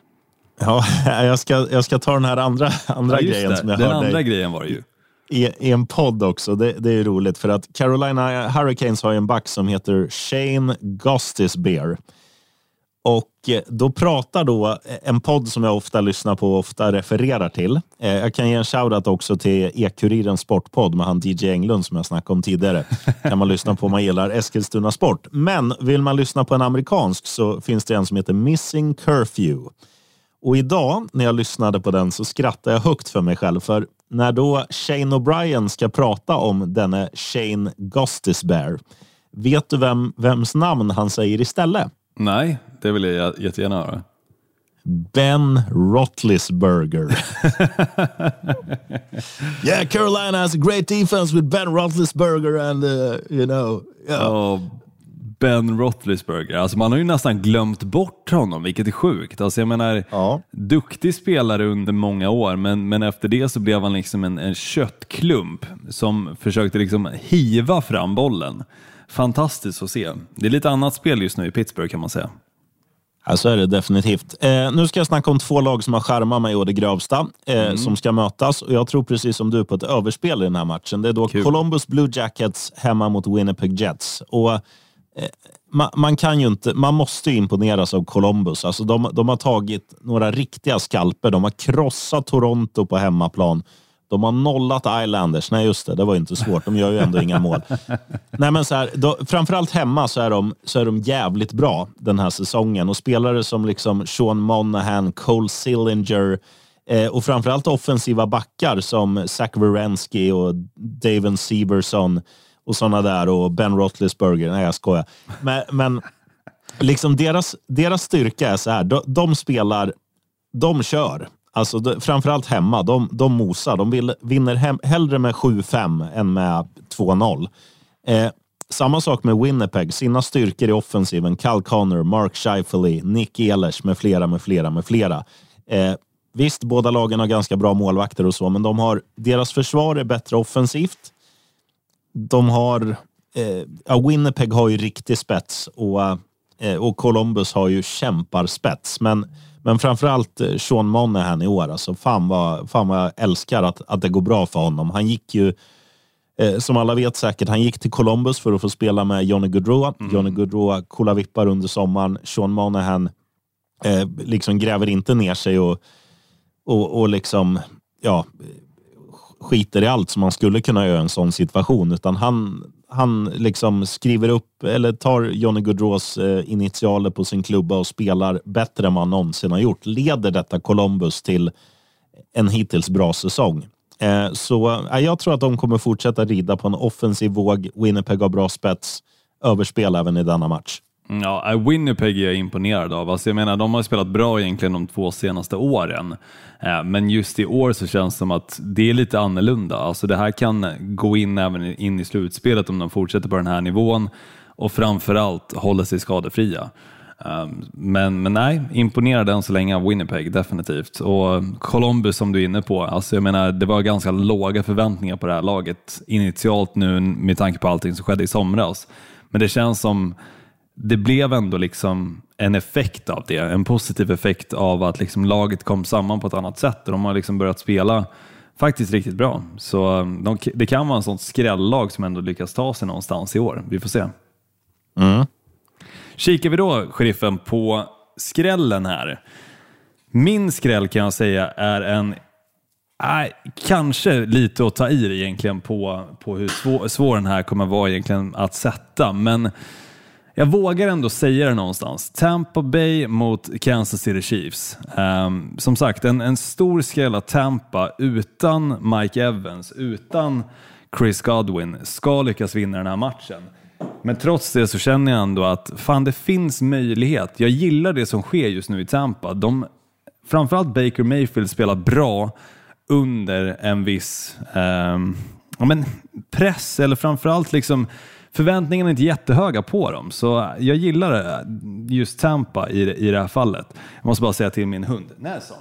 Ja, jag ska, jag ska ta den här andra, andra ja, grejen det. som jag den hörde andra i, grejen var det ju. I, i en podd också. Det, det är roligt för att Carolina Hurricanes har en back som heter Shane Gostisbehere. Och då pratar då en podd som jag ofta lyssnar på och ofta refererar till. Jag kan ge en shoutout också till E-Kurirens sportpodd med han D J Englund som jag snackade om tidigare. Kan man lyssna på om man gillar Eskilstuna Sport. Men vill man lyssna på en amerikansk så finns det en som heter Missing Curfew. Och idag när jag lyssnade på den så skrattade jag högt för mig själv. För när då Shane O'Brien ska prata om denne Shane Gostisbehere, vet du vem, vems namn han säger istället? Nej, det vill jag jättegärna höra. Ben Roethlisberger. Yeah, Carolina has a great defense with Ben Roethlisberger and uh, you know. Yeah. Oh, Ben Roethlisberger. Alltså man har ju nästan glömt bort honom, vilket är sjukt. Alltså jag menar, ja. Duktig spelare under många år, men, men efter det så blev han liksom en, en köttklump som försökte liksom hiva fram bollen. Fantastiskt att se. Det är lite annat spel just nu i Pittsburgh kan man säga. Ja, så är det definitivt. Eh, nu ska jag snacka om två lag som har skärmat mig och det grövsta eh, mm. som ska mötas. Och jag tror precis som du på ett överspel i den här matchen. Det är då Kul. Columbus Blue Jackets hemma mot Winnipeg Jets. Och eh, man, man kan ju inte, man måste ju imponeras av Columbus. Alltså de, de har tagit några riktiga skalper. De har krossat Toronto på hemmaplan. De har nollat Islanders. Nej just det, det var ju inte svårt. De gör ju ändå inga mål. Nej men så här, då, framförallt hemma så är, de, så är de jävligt bra den här säsongen. Och spelare som liksom Sean Monahan, Cole Sillinger, Eh, och framförallt offensiva backar som Zach Werenski och Daven Severson och sådana där, och Ben Roethlisberger. Nej, jag skojar. Men, men liksom deras, deras styrka är så här. De, de spelar, de kör. Alltså de, framförallt hemma. De, de mosar. De vill, vinner hem, hellre med sju fem än med två noll. Eh, samma sak med Winnipeg. Sina styrkor i offensiven. Cal Connor, Mark Scheifele, Nick Ehlers med flera, med flera, med flera. Eh, visst, båda lagen har ganska bra målvakter och så, men de har, deras försvar är bättre offensivt. De har, eh, ja, Winnipeg har ju riktig spets och, eh, och Columbus har ju kämparspets. Men, men framförallt eh, Sean Monahan i år, alltså fan vad, fan vad jag älskar att, att det går bra för honom. Han gick ju, eh, som alla vet säkert, han gick till Columbus för att få spela med Johnny Gaudreau. Mm. Johnny Gaudreau kollavippar under sommaren. Sean Monahan eh, liksom gräver inte ner sig och Och, och liksom, ja, skiter i allt som man skulle kunna göra i en sån situation. Utan han, han liksom skriver upp, eller tar Johnny Gaudreaus eh, initialer på sin klubba och spelar bättre än man någonsin har gjort. Leder detta Columbus till en hittills bra säsong. Eh, så eh, jag tror att de kommer fortsätta rida på en offensiv våg. Winnipeg har bra spets. Överspel även i denna match. Ja, Winnipeg är jag imponerad av. Alltså jag menar, de har spelat bra egentligen de två senaste åren. Men just i år så känns det som att det är lite annorlunda. Alltså det här kan gå in även in i slutspelet om de fortsätter på den här nivån. Och framförallt håller sig skadefria. Men, men nej, imponerad än så länge av Winnipeg, definitivt. Och Columbus som du är inne på. Alltså jag menar, det var ganska låga förväntningar på det här laget. Initialt nu med tanke på allting som skedde i somras. Men det känns som det blev ändå liksom en effekt av det. En positiv effekt av att liksom laget kom samman på ett annat sätt. Och de har liksom börjat spela faktiskt riktigt bra. Så de, det kan vara en sån skrälllag som ändå lyckas ta sig någonstans i år. Vi får se. Mm. Kikar vi då, sheriffen, på skrällen här. Min skräll kan jag säga är en äh, kanske lite att ta i egentligen på, på hur svår, svår den här kommer vara egentligen att sätta. Men jag vågar ändå säga det någonstans. Tampa Bay mot Kansas City Chiefs. Um, som sagt, en, en stor skräll av Tampa utan Mike Evans, utan Chris Godwin ska lyckas vinna den här matchen. Men trots det så känner jag ändå att fan, det finns möjlighet. Jag gillar det som sker just nu i Tampa. De, framförallt Baker Mayfield spelar bra under en viss um, ja, men press, eller framförallt liksom förväntningarna är inte jättehöga på dem. Så jag gillar just Tampa i, i det här fallet. Jag måste bara säga till min hund Nelson.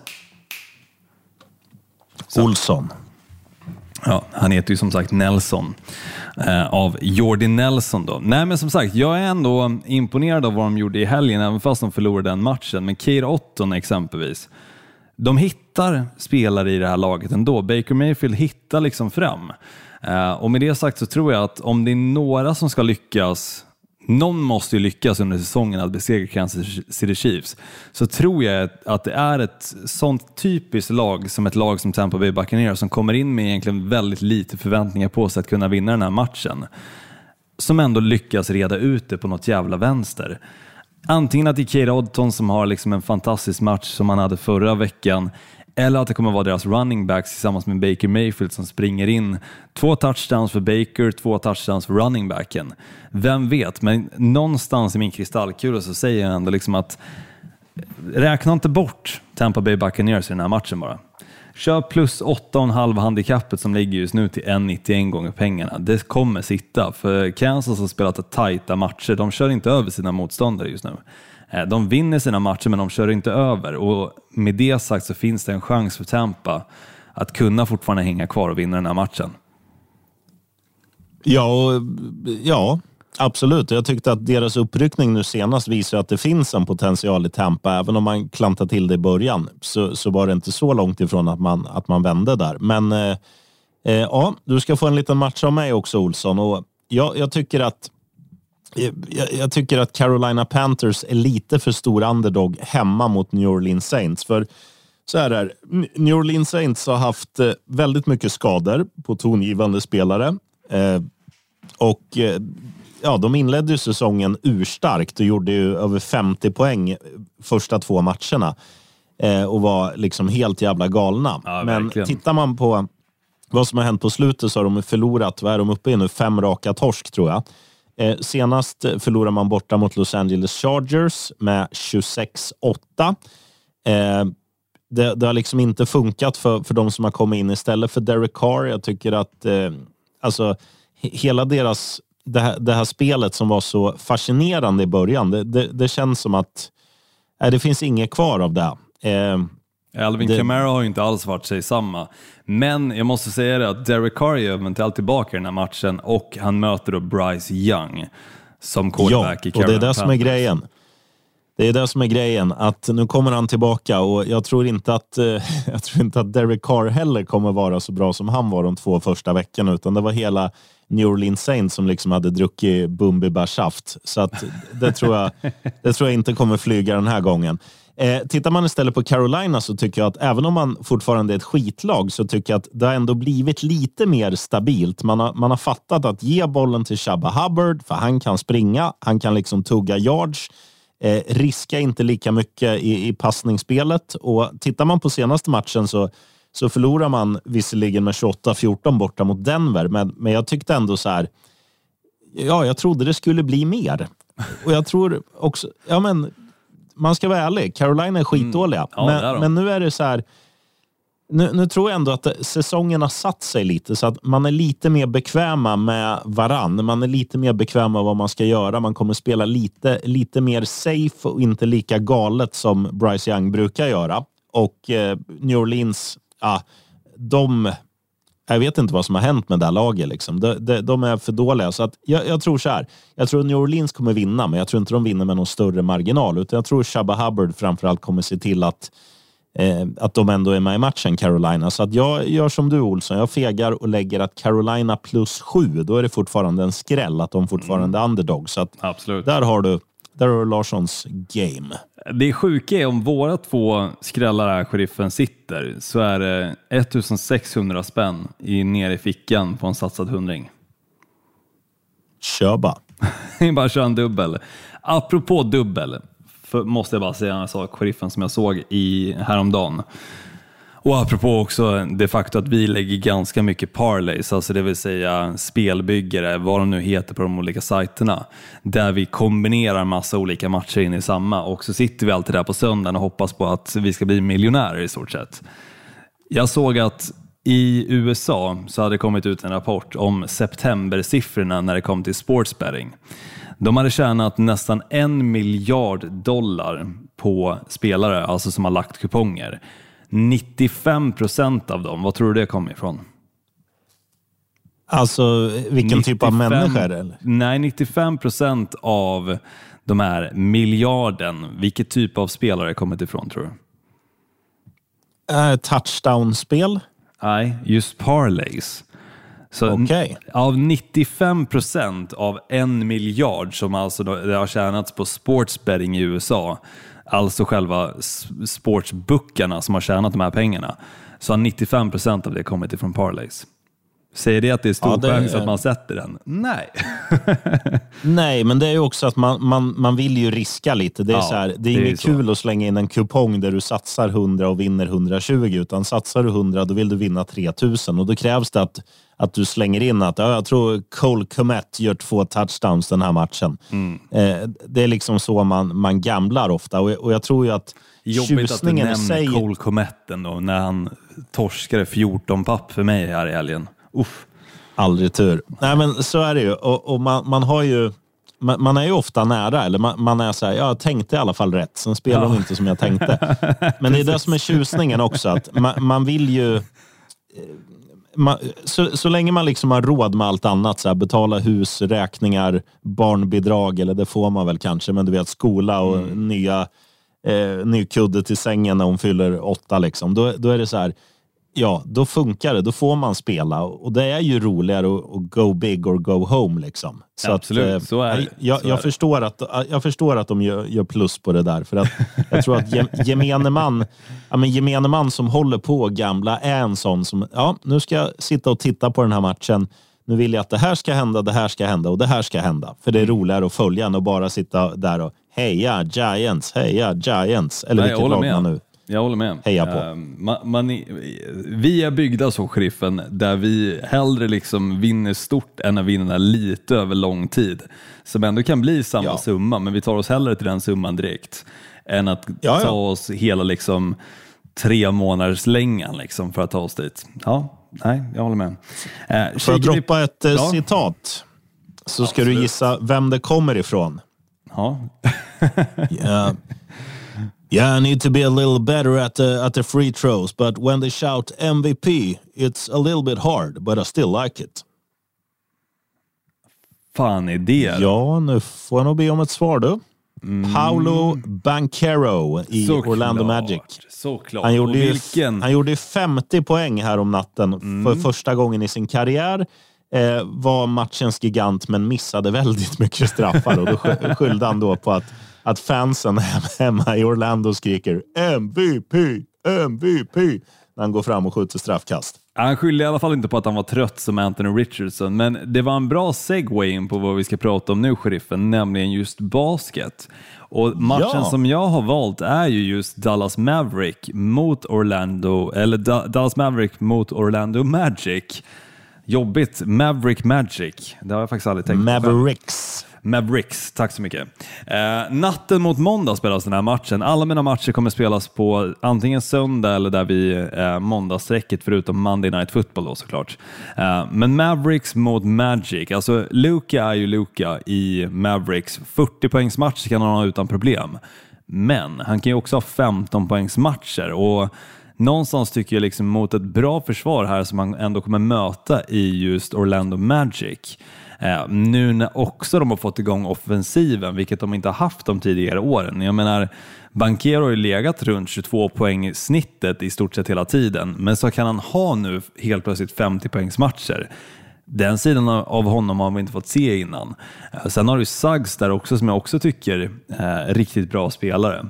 Så. Olsson. Ja, han heter ju som sagt Nelson. Eh, av Jordi Nelson då. Nej, men som sagt, jag är ändå imponerad av vad de gjorde i helgen, även fast de förlorade den matchen. Men Cade Otton exempelvis. De hittar spelare i det här laget ändå. Baker Mayfield hittar liksom fram. Uh, och med det sagt så tror jag att om det är några som ska lyckas, någon måste ju lyckas under säsongen att besegra Kansas City Chiefs, så tror jag att det är ett sånt typiskt lag som ett lag som Tampa Bay Buccaneers, som kommer in med egentligen väldigt lite förväntningar på sig att kunna vinna den här matchen, som ändå lyckas reda ut det på något jävla vänster. Antingen att det är Cade Otton som har liksom en fantastisk match som han hade förra veckan, eller att det kommer vara deras running backs tillsammans med Baker Mayfield som springer in. Två touchdowns för Baker, två touchdowns för running backen. Vem vet, men någonstans i min kristallkula så säger jag ändå liksom att räkna inte bort Tampa Bay Buccaneers i den här matchen bara. Kör plus åtta komma fem handikappet som ligger just nu till en komma nittioen gånger pengarna. Det kommer sitta, för Kansas har spelat tajta matcher. De kör inte över sina motståndare just nu. De vinner sina matcher, men de kör inte över. Och med det sagt så finns det en chans för Tampa att kunna fortfarande hänga kvar och vinna den här matchen. Ja, ja, absolut. Jag tyckte att deras uppryckning nu senast visar att det finns en potential i Tampa. Även om man klantar till det i början så, så var det inte så långt ifrån att man, att man vände där. Men eh, eh, ja, du ska få en liten match av mig också, Olsson. Och jag, jag tycker att Jag, jag tycker att Carolina Panthers är lite för stor underdog hemma mot New Orleans Saints. För så här är, New Orleans Saints har haft väldigt mycket skador på tongivande spelare. Eh, och ja, de inledde ju säsongen urstarkt och gjorde ju över femtio poäng första två matcherna. eh, och var liksom helt jävla galna. Ja, men verkligen. tittar man på vad som har hänt på slutet så har de förlorat, vad är de uppe i nu? Fem raka torsk tror jag. Eh, senast förlorar man borta mot Los Angeles Chargers med tjugosex åtta. Eh, det, det har liksom inte funkat för, för de som har kommit in istället för Derek Carr. Jag tycker att eh, alltså, hela deras det här, det här spelet som var så fascinerande i början, det, det, det känns som att eh, det finns inget kvar av det. Eh, Alvin det... Kamara har ju inte alls varit sig samma. Men jag måste säga det att Derek Carr är eventuellt tillbaka i den här matchen och han möter då Bryce Young som quarterback ja, i Carolina. Och det är det som är grejen. Det är det som är grejen, att nu kommer han tillbaka och jag tror inte att, eh, jag tror inte att Derek Carr heller kommer vara så bra som han var de två första veckorna, utan det var hela New Orleans Saints som liksom hade druckit Bumbibärsaft. Så att det tror jag, det tror jag inte kommer flyga den här gången. Eh, tittar man istället på Carolina så tycker jag att även om man fortfarande är ett skitlag så tycker jag att det har ändå blivit lite mer stabilt. Man har, man har fattat att ge bollen till Chuba Hubbard för han kan springa, han kan liksom tugga yards. Eh, riska inte lika mycket i, i passningsspelet, och tittar man på senaste matchen så, så förlorar man visserligen med tjugoåtta fjorton borta mot Denver, men, men jag tyckte ändå så här, ja, jag trodde det skulle bli mer, och jag tror också, ja men man ska vara ärlig, Carolina är skitdåliga, mm. ja, men, men nu är det så här, Nu, nu tror jag ändå att säsongen har satt sig lite så att man är lite mer bekväma med varann. Man är lite mer bekväma med vad man ska göra. Man kommer spela lite, lite mer safe och inte lika galet som Bryce Young brukar göra. Och eh, New Orleans, ja, de... Jag vet inte vad som har hänt med det här laget. Liksom. De, de, de är för dåliga. Så att jag, jag tror så här. Jag tror New Orleans kommer vinna, men jag tror inte de vinner med någon större marginal. Utan jag tror Chuba Hubbard framförallt kommer se till att Eh, att de ändå är med i matchen, Carolina. Så att jag gör som du, Olsson. Jag fegar och lägger att Carolina plus sju, då är det fortfarande en skräll att de fortfarande är underdog. Så att absolut. Där har du, där har du Larssons game. Det sjuka är om våra två skrällar här, sheriffen, sitter, så är det sextonhundra spänn i, ner i fickan på en satsad hundring. Kör bara. Bara kör en dubbel. Apropå dubbel, för, måste jag bara säga en sak, sheriffen, som jag såg i häromdagen. Och apropå också det faktum att vi lägger ganska mycket parlays, alltså det vill säga spelbyggare, vad de nu heter på de olika sajterna, där vi kombinerar massa olika matcher in i samma, och så sitter vi alltid där på söndagen och hoppas på att vi ska bli miljonärer i stort sett. Jag såg att i U S A så hade det kommit ut en rapport om septembersiffrorna när det kom till sportsbetting. De hade tjänat nästan en miljard dollar på spelare, alltså som har lagt kuponger. nittiofem procent av dem, vad tror du det kommer ifrån? Alltså, vilken typ av människor? Eller? Nej, nittiofem procent av de här miljarden, vilket typ av spelare kommer det ifrån, tror du? Uh, touchdown-spel? Nej, just parlays. Så okay. Av nittiofem procent av en miljard som alltså det har tjänats på sportsbetting i U S A, alltså själva sportsbookarna som har tjänat de här pengarna, så har nittiofem procent av det kommit ifrån parlays. Säger det att det är stor ja, det chans är... att man sätter den? Nej. Nej, men det är ju också att man, man, man vill ju riska lite. Det är, ja, så här, det är det inget är kul så. Att slänga in en kupong där du satsar hundra och vinner hundratjugo, utan satsar du hundra då vill du vinna tre tusen, och då krävs det att, att du slänger in att ja, jag tror Cole Kmet gör två touchdowns den här matchen. Mm. Eh, det är liksom så man, man gamblar ofta, och, och jag tror ju att jobbigt att du nämner sig... Cole Kmet ändå, när han torskade fjorton papp för mig här i helgen. Uff. Aldrig tur. Nej, men så är det ju. Och, och man, man har ju man, man är ju ofta nära, eller man, man är så här, jag tänkte i alla fall rätt, sen spelar ja. de inte som jag tänkte. Men det är det som är tjusningen också, att man, man vill ju man, så, så länge man liksom har råd med allt annat, så här, betala hus, räkningar, barnbidrag, eller det får man väl kanske, men du vet, skola och mm. nya eh, ny kudde till sängen när hon fyller åtta liksom, då, då är det så här. Ja, då funkar det. Då får man spela. Och det är ju roligare att, att go big or go home liksom. Så absolut, att, så är det. Jag, så jag, är förstår att, jag förstår att de gör, gör plus på det där. För att jag tror att gemene man, ja, men gemene man som håller på gamla är en sån som, ja, nu ska jag sitta och titta på den här matchen. Nu vill jag att det här ska hända, det här ska hända och det här ska hända. För det är roligare att följa än att bara sitta där och heja Giants, heja Giants. Eller Nej, vilket lag man nu Jag håller med. Heja på. Uh, man, man är, vi är byggda så, Sheriffen, där vi hellre liksom vinner stort än att vinna lite över lång tid. Som ändå kan bli samma ja. summa, men vi tar oss hellre till den summan direkt än att ja, ta ja. oss hela liksom tre månaders längan liksom för att ta oss dit. Ja, nej, jag håller med. Uh, För att droppa ett uh, ja. citat så ska Absolut. du gissa vem det kommer ifrån. Ja. yeah. Yeah, I need to be a little better at the, at the free throws, but when they shout M V P, it's a little bit hard, but I still like it. Fan är det? Ja, nu får jag nog be om ett svar då. Mm. Paolo Banchero i så Orlando klart. Magic. Såklart. Han gjorde, vilken... han gjorde femtio poäng här om natten mm. för första gången i sin karriär. Eh, var matchens gigant men missade väldigt mycket straffar och då skyllde han då på att, att fansen hemma i Orlando skriker M V P, M V P när han går fram och skjuter straffkast. Han skyllde i alla fall inte på att han var trött som Anthony Richardson, men det var en bra segway in på vad vi ska prata om nu, Sheriffen, nämligen just basket. Och matchen ja. som jag har valt är ju just Dallas Maverick mot Orlando, eller da- Dallas Maverick mot Orlando Magic. Jobbigt. Maverick Magic. Det har jag faktiskt aldrig tänkt på. Mavericks. Mavericks, tack så mycket. Eh, natten mot måndag spelas den här matchen. Alla mina matcher kommer spelas på antingen söndag eller där vi eh, måndagssträcket förutom Monday Night Football då såklart. Eh, men Mavericks mot Magic. Alltså Luka är ju Luka i Mavericks. fyrtio poängs match kan han ha utan problem. Men han kan ju också ha femton poängs matcher och någonstans tycker jag liksom mot ett bra försvar här som man ändå kommer möta i just Orlando Magic. Eh, nu när också de har fått igång offensiven, vilket de inte har haft de tidigare åren. Jag menar, Banchero har ju legat runt tjugotvå poäng i snittet i stort sett hela tiden. Men så kan han ha nu helt plötsligt femtio poängs matcher. Den sidan av honom har vi inte fått se innan. Eh, sen har du Suggs där också som jag också tycker är eh, riktigt bra spelare.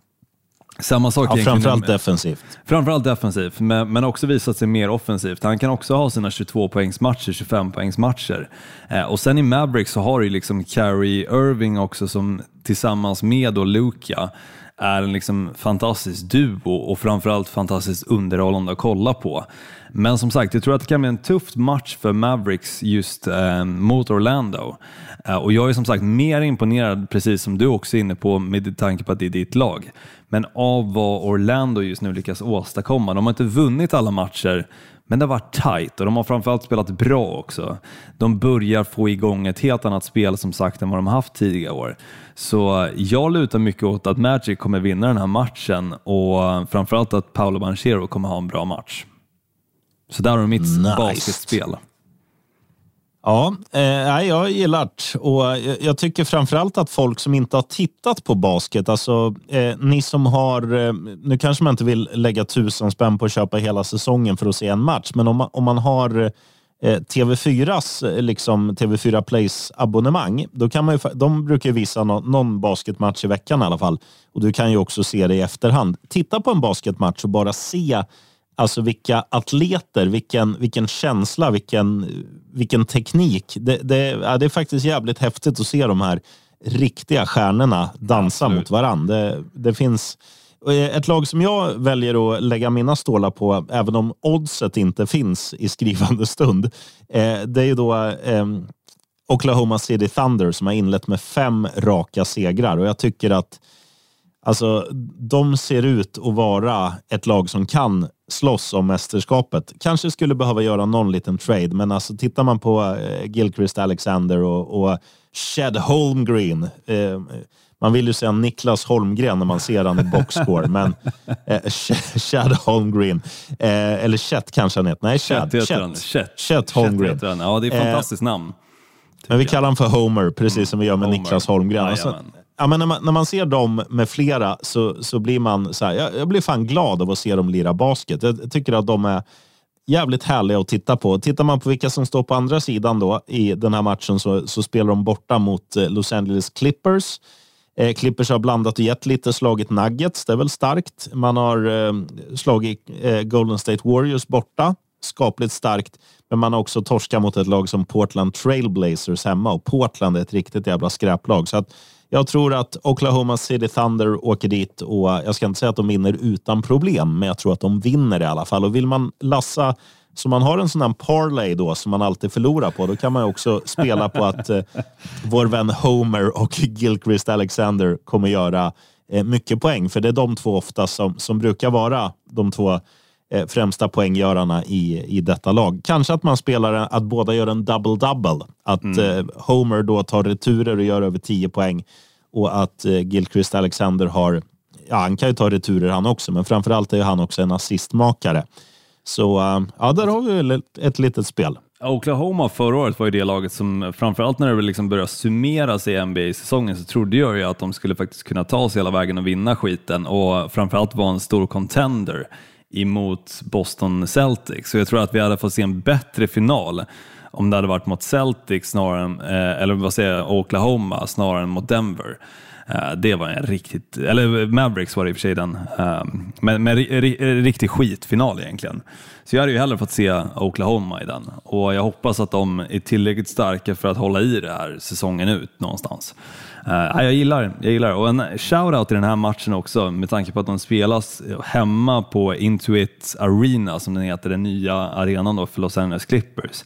Samma sak ja, framförallt defensivt. Framförallt defensivt, men, men också visat sig mer offensivt. Han kan också ha sina tjugotvå poängs matcher, tjugofem poängs matcher. Eh, och sen i Mavericks så har du liksom Kyrie Irving också som tillsammans med och Luka är en liksom fantastisk duo och framförallt fantastiskt underhållande att kolla på. Men som sagt, jag tror att det kan bli en tuff match för Mavericks just eh, mot Orlando. Eh, och jag är som sagt mer imponerad, precis som du också är inne på, med tanke på att det är ditt lag. Men av vad Orlando just nu lyckas åstadkomma. De har inte vunnit alla matcher, men det har varit tight och de har framförallt spelat bra också. De börjar få igång ett helt annat spel som sagt än vad de har haft tidigare år. Så jag lutar mycket åt att Magic kommer vinna den här matchen och framförallt att Paolo Banchero kommer ha en bra match. Så där har de mitt nice. basketspel. Ja, eh, jag gillar det. Och jag, jag tycker framförallt att folk som inte har tittat på basket, alltså eh, ni som har, eh, nu kanske man inte vill lägga tusen spänn på att köpa hela säsongen för att se en match, men om man, om man har eh, T V fyras, liksom T V fyra Plays abonnemang, då kan man ju, de brukar ju visa no, någon basketmatch i veckan i alla fall, och du kan ju också se det i efterhand. Titta på en basketmatch och bara se alltså vilka atleter, vilken, vilken känsla, vilken, vilken teknik. Det, det, ja, det är faktiskt jävligt häftigt att se de här riktiga stjärnorna dansa Absolut. mot varandra. Det, det finns ett lag som jag väljer att lägga mina stålar på, även om oddset inte finns i skrivande stund. Eh, det är ju då eh, Oklahoma City Thunder som har inlett med fem raka segrar. Och jag tycker att alltså, de ser ut att vara ett lag som kan slåss om mästerskapet. Kanske skulle behöva göra någon liten trade, men alltså tittar man på eh, Gilchrist Alexander och, och Chet Holmgren. Eh, man vill ju säga Niklas Holmgren när man ser han i boxscore, men eh, Chet Holmgren. Eh, eller Chet kanske han heter. Nej, Chet. Chet, Chet Holmgren. Ja, det är ett fantastiskt eh, namn. Men vi kallar han för Homer, precis mm. som vi gör med Homer. Niklas Holmgren. Ja, så, ja, men när, man, när man ser dem med flera så, så blir man så här, jag, jag blir fan glad av att se dem lira basket. Jag tycker att de är jävligt härliga att titta på. Tittar man på vilka som står på andra sidan då i den här matchen så, så spelar de borta mot eh, Los Angeles Clippers. Eh, Clippers har blandat och gett lite, slagit Nuggets, det är väl starkt. Man har eh, slagit eh, Golden State Warriors borta, skapligt starkt. Men man har också torskat mot ett lag som Portland Trailblazers hemma, och Portland är ett riktigt jävla skräplag. Så att Jag tror att Oklahoma City Thunder åker dit och jag ska inte säga att de vinner utan problem, men jag tror att de vinner i alla fall. Och vill man lassa, så man har en sån här parlay då som man alltid förlorar på, då kan man också spela på att eh, vår vän Homer och Gilchrist Alexander kommer göra eh, mycket poäng. För det är de två ofta som, som brukar vara de två eh, främsta poänggörarna i, i detta lag. Kanske att man spelar att båda gör en double-double. Att mm. eh, Homer då tar returer och gör över tio poäng. Och att eh, Gilchrist Alexander har, ja han kan ju ta returer han också, men framförallt är han också en assistmakare. Så ja, där har vi ett litet spel. Oklahoma förra året var ju det laget som, framförallt när det liksom började summera sig i N B A-säsongen, så trodde jag ju att de skulle faktiskt kunna ta sig hela vägen och vinna skiten och framförallt vara en stor contender emot Boston Celtics. Så jag tror att vi hade fått se en bättre final om det hade varit mot Celtics snarare än, eller vad säger jag, Oklahoma snarare än mot Denver. Uh, det var en riktigt, eller Mavericks var det i och för sig den, uh, men, men riktigt skitfinal egentligen. Så jag hade ju hellre fått se Oklahoma i den, och jag hoppas att de är tillräckligt starka för att hålla i det här säsongen ut någonstans. Uh, jag gillar, jag gillar och en shoutout i den här matchen också, med tanke på att de spelas hemma på Intuit Arena, som den heter, den nya arenan då för Los Angeles Clippers.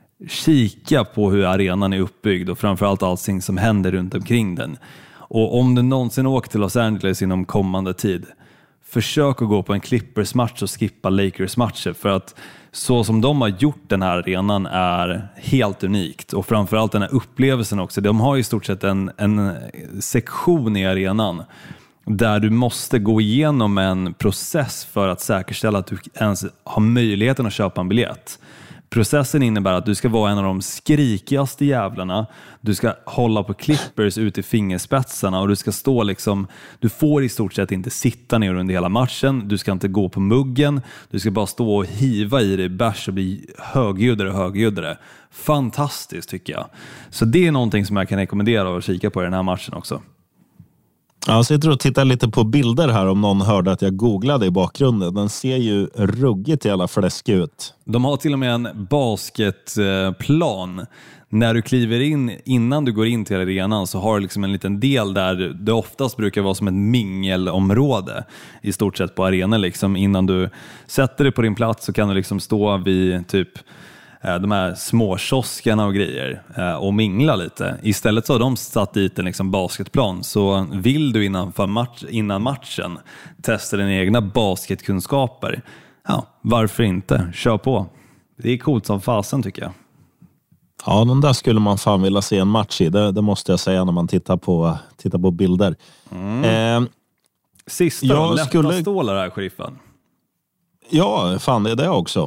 Kika på hur arenan är uppbyggd och framförallt allting som händer runt omkring den. Och om du någonsin åker till Los Angeles inom kommande tid, försök att gå på en Clippers-match och skippa Lakers-matcher, för att så som de har gjort den här arenan är helt unikt. Och framförallt den här upplevelsen också. De har i stort sett en, en sektion i arenan där du måste gå igenom en process för att säkerställa att du ens har möjligheten att köpa en biljett. Processen innebär att du ska vara en av de skrikigaste jävlarna. Du ska hålla på Clippers ut i fingerspetsarna och du ska stå liksom, du får i stort sett inte sitta ner under hela matchen. Du ska inte gå på muggen. Du ska bara stå och hiva i dig bärs och bli högljuddare och högljuddare. Fantastiskt tycker jag. Så det är någonting som jag kan rekommendera att kika på i den här matchen också. Jag sitter och tittar lite på bilder här, om någon hörde att jag googlade i bakgrunden. Den ser ju ruggigt jävla fläsk ut. De har till och med en basketplan. När du kliver in, innan du går in till arenan, så har du liksom en liten del där det oftast brukar vara som ett mingelområde i stort sett på arenan. Liksom. Innan du sätter dig på din plats så kan du liksom stå vid typ de här små kioskerna och grejer och mingla lite. Istället så har de satt dit en liksom basketplan. Så vill du innan, för match, innan matchen testa dina egna basketkunskaper, ja, varför inte? Kör på. Det är coolt som fasen tycker jag. Ja, den där skulle man fan vilja se en match i. Det, det måste jag säga när man tittar på, tittar på bilder. Mm. Eh, Sista då, lätta skulle... stålar här, sheriffen. Ja, fan det är det också.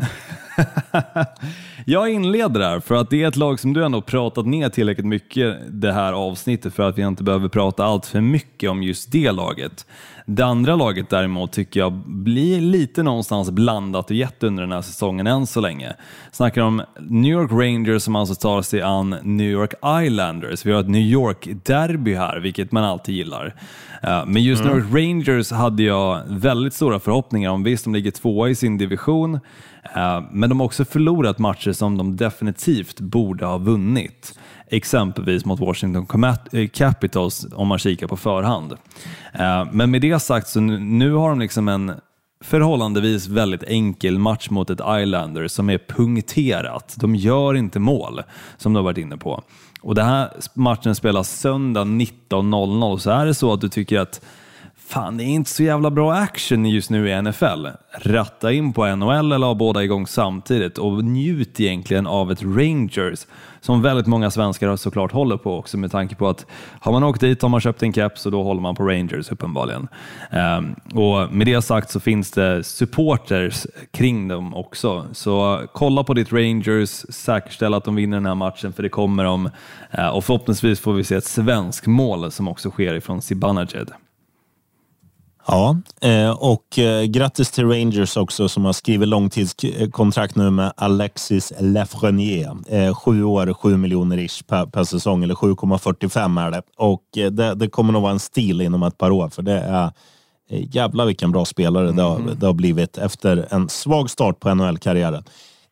Jag inleder där för att det är ett lag som du ändå pratat ner tillräckligt mycket det här avsnittet för att vi inte behöver prata allt för mycket om just det laget. Det andra laget däremot tycker jag blir lite någonstans blandat och jätte under den här säsongen än så länge. Snackar om New York Rangers som alltså tar sig an New York Islanders. Vi har ett New York-derby här, vilket man alltid gillar. Men just mm. New York Rangers hade jag väldigt stora förhoppningar om. Visst, de ligger tvåa i sin division. Men de har också förlorat matcher som de definitivt borde ha vunnit. Exempelvis mot Washington Capitals om man kikar på förhand. Men med det sagt så nu har de liksom en förhållandevis väldigt enkel match mot ett Islanders som är punkterat. De gör inte mål som du har varit inne på. Och den här matchen spelas söndag nitton noll noll. Så är det så att du tycker att fan, det är inte så jävla bra action just nu i N F L. Ratta in på N H L eller ha båda igång samtidigt och njut egentligen av ett Rangers som väldigt många svenskar såklart håller på också, med tanke på att har man åkt dit har man köpt en caps och då håller man på Rangers uppenbarligen. Um, och med det sagt så finns det supporters kring dem också. Så kolla på ditt Rangers, säkerställa att de vinner den här matchen, för det kommer de. Uh, och förhoppningsvis får vi se ett svensk mål som också sker ifrån Zibanejad. Ja, och grattis till Rangers också som har skrivit långtidskontrakt nu med Alexis Lafreniere. Sju år, sju miljoner ish per, per säsong, eller sju komma fyrtiofem är det. Och det, det kommer nog vara en stil inom ett par år, för det är jävla vilken bra spelare mm. det, har, det har blivit efter en svag start på N H L-karriären.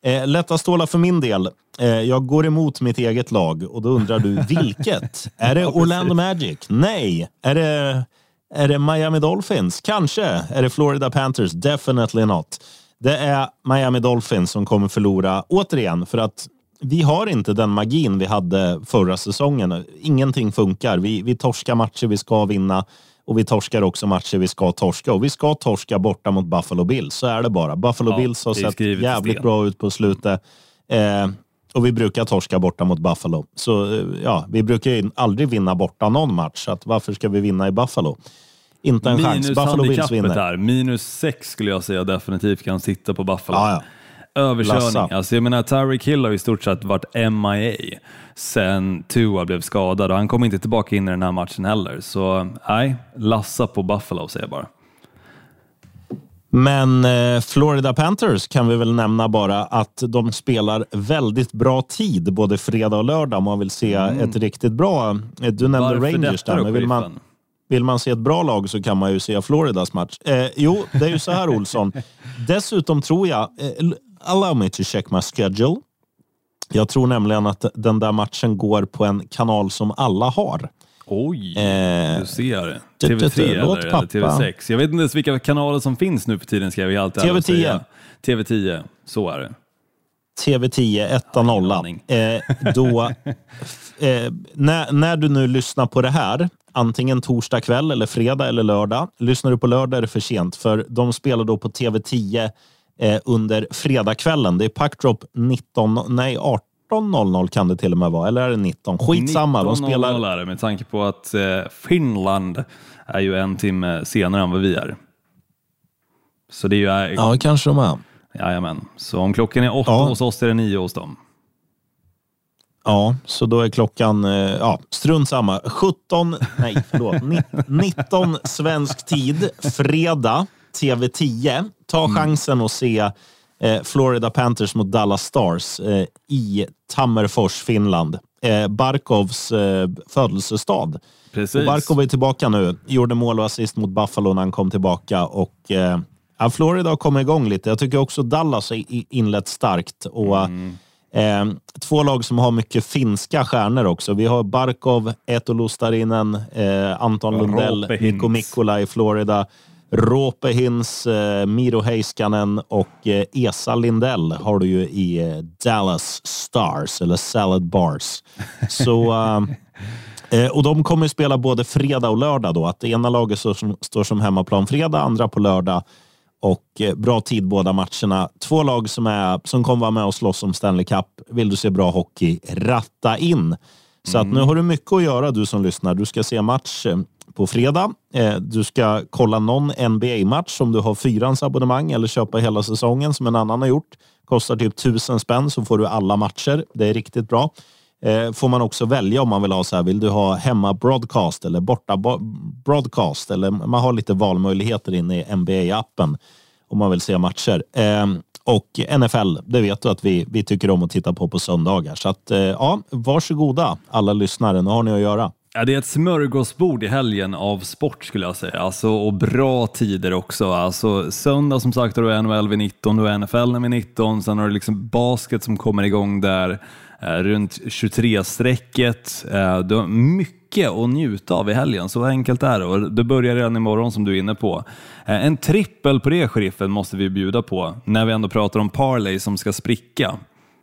Eh, lätta stålar för min del. Eh, jag går emot mitt eget lag och då undrar du vilket? Är det Orlando Magic? Nej. Är det, är det Miami Dolphins? Kanske. Är det Florida Panthers? Definitely not. Det är Miami Dolphins som kommer förlora återigen för att vi har inte den magin vi hade förra säsongen. Ingenting funkar. Vi, vi torskar matcher vi ska vinna och vi torskar också matcher vi ska torska. Och vi ska torska borta mot Buffalo Bills. Så är det bara. Buffalo ja, Bills har sett jävligt bra ut på slutet. Eh, och vi brukar torska borta mot Buffalo. Så eh, ja, vi brukar ju aldrig vinna borta någon match. Så att varför ska vi vinna i Buffalo? Inte en Minus chans. Buffalo Bills vinner. Där. Minus sex skulle jag säga definitivt kan sitta på Buffalo. Ja, ja. Överkörning. Alltså jag menar, Tyreek Hill har i stort sett varit M I A sen Tua blev skadad och han kommer inte tillbaka in i den här matchen heller. Så nej, lassa på Buffalo säger jag bara. Men eh, Florida Panthers kan vi väl nämna bara att de spelar väldigt bra tid både fredag och lördag om man vill se mm. ett riktigt bra. Du nämnde Varför Rangers där, men vill man, vill man se ett bra lag så kan man ju se Floridas match. Eh, jo, det är ju så här Olsson. Dessutom tror jag, eh, allow me to check my schedule. Jag tror nämligen att den där matchen går på en kanal som alla har. Oj, eh, du ser. T V tre eller, eller T V sex. Jag vet inte ens vilka kanaler som finns nu för tiden ska vi alltid T V tio. T V tio, så är det. T V tio, ett noll. Eh, då, eh, när, när du nu lyssnar på det här, antingen torsdag kväll eller fredag eller lördag. Lyssnar du på lördag är det för sent för de spelar då på T V tio eh, under fredagskvällen. Det är Puckdrop nitton, nej arton noll noll kan det till och med vara. Eller är det nitton? Skitsamma. De spelar... nitton noll noll är det med tanke på att eh, Finland är ju en timme senare än vad vi är. Så det är ju... Ja, kanske de är. Jajamän. Så om klockan är åtta ja. hos oss är det nio hos dem. Ja, så då är klockan, ja, strunt samma. sjutton, nej förlåt, nitton svensk tid, fredag, T V tio. Ta mm. chansen att se eh, Florida Panthers mot Dallas Stars eh, i Tammerfors, Finland. Eh, Barkovs eh, födelsestad. Precis. Och Barkov är tillbaka nu. Gjorde mål och assist mot Buffalo när han kom tillbaka och... Eh, Ja, Florida har kommit igång lite. Jag tycker också Dallas är inlett starkt. Och, mm. eh, två lag som har mycket finska stjärnor också. Vi har Barkov, Eetu Luostarinen, eh, Anton Lundell, Mikko Mikkola i Florida. Roope Hintz, eh, Miro Heiskanen och eh, Esa Lindell har du ju i eh, Dallas Stars eller Salad Bars. Så... Eh, och de kommer att spela både fredag och lördag då. Att det ena laget står som, står som hemmaplan fredag, andra på lördag. Och eh, bra tid båda matcherna. Två lag som, är, som kommer vara med och slåss om Stanley Cup. Vill du se bra hockey, ratta in. Så mm. att nu har du mycket att göra du som lyssnar. Du ska se match eh, på fredag. Eh, du ska kolla någon N B A-match om du har fyrans abonnemang eller köpa hela säsongen som en annan har gjort. Kostar typ tusen spänn så får du alla matcher. Det är riktigt bra. Eh, får man också välja om man vill ha så här, vill du ha hemma broadcast eller borta broadcast eller man har lite valmöjligheter inne i N B A-appen om man vill se matcher. Eh, och N F L, det vet du att vi, vi tycker om att titta på på söndagar. Så att, eh, ja, varsågoda alla lyssnare, nu har ni att göra. Ja, det är ett smörgåsbord i helgen av sport skulle jag säga. Alltså, och bra tider också. Alltså, söndag som sagt har du N H L vid nitton, du har N F L vid nitton. Sen har du liksom basket som kommer igång där eh, runt tjugotre-strecket. Eh, du har mycket att njuta av i helgen, så enkelt är det. Och det börjar redan imorgon som du är inne på. Eh, en trippel på det, sheriffen, måste vi bjuda på. När vi ändå pratar om parlay som ska spricka.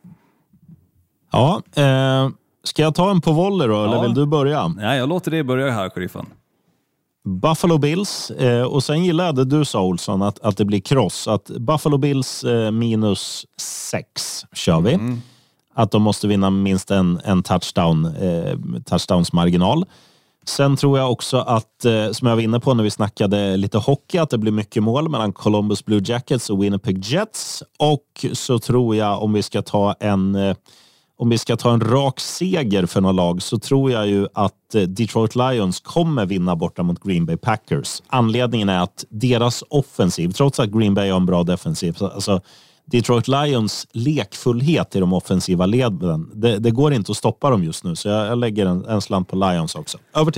Ja, eh... ska jag ta en på volley då, ja. Eller vill du börja? Ja, jag låter det börja här, sheriffen. Buffalo Bills, eh, och sen gillade du, sa Olsson, att, att det blir cross. Att Buffalo Bills eh, minus sex kör vi. Mm. Att de måste vinna minst en, en touchdown, eh, touchdownsmarginal. Sen tror jag också att, eh, som jag var inne på när vi snackade lite hockey, att det blir mycket mål mellan Columbus Blue Jackets och Winnipeg Jets. Och så tror jag, om vi ska ta en... Eh, Om vi ska ta en rak seger för några lag, så tror jag ju att Detroit Lions kommer vinna borta mot Green Bay Packers. Anledningen är att deras offensiv, trots att Green Bay har en bra defensiv, alltså Detroit Lions lekfullhet i de offensiva leden, det, det går inte att stoppa dem just nu. Så jag, jag lägger en, en slant på Lions också. Över till dig.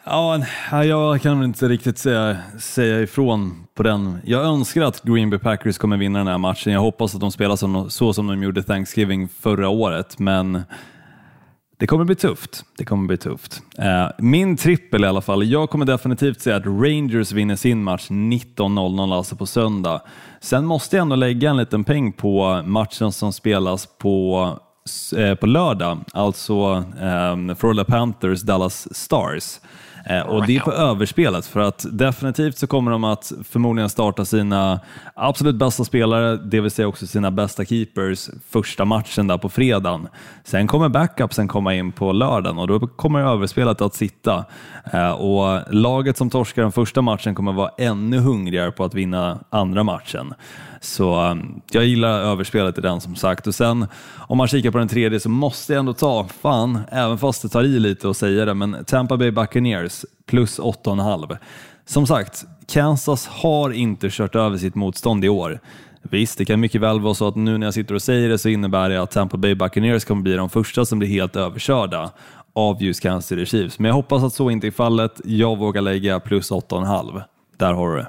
Ja, jag kan väl inte riktigt säga, säga ifrån på den. Jag önskar att Green Bay Packers kommer vinna den här matchen. Jag hoppas att de spelar som, så som de gjorde Thanksgiving förra året, men det kommer bli tufft. Det kommer bli tufft. Uh, min trippel i alla fall. Jag kommer definitivt säga att Rangers vinner sin match nitton noll noll, alltså på söndag. Sen måste jag ändå lägga en liten peng på matchen som spelas på, uh, på lördag. Alltså um, Florida Panthers, Dallas Stars. Eh, och det är på överspelet, för att definitivt så kommer de att förmodligen starta sina absolut bästa spelare, det vill säga också sina bästa keepers, första matchen där på fredagen. Sen kommer backupsen komma in på lördagen och då kommer överspelet att sitta. Eh, och laget som torskar den första matchen kommer vara ännu hungrigare på att vinna andra matchen. Så um, jag gillar överspelet i den, som sagt. Och sen om man kikar på den tredje så måste jag ändå ta, fan, även fast det tar i lite att säga det, men Tampa Bay Buccaneers plus åtta komma fem. Som sagt, Kansas har inte kört över sitt motstånd i år. Visst, det kan mycket väl vara så att nu när jag sitter och säger det så innebär det att Tampa Bay Buccaneers kommer bli de första som blir helt överkörda av just Kansas City Chiefs. Men jag hoppas att så inte är fallet. Jag vågar lägga plus åtta komma fem. Där har du det.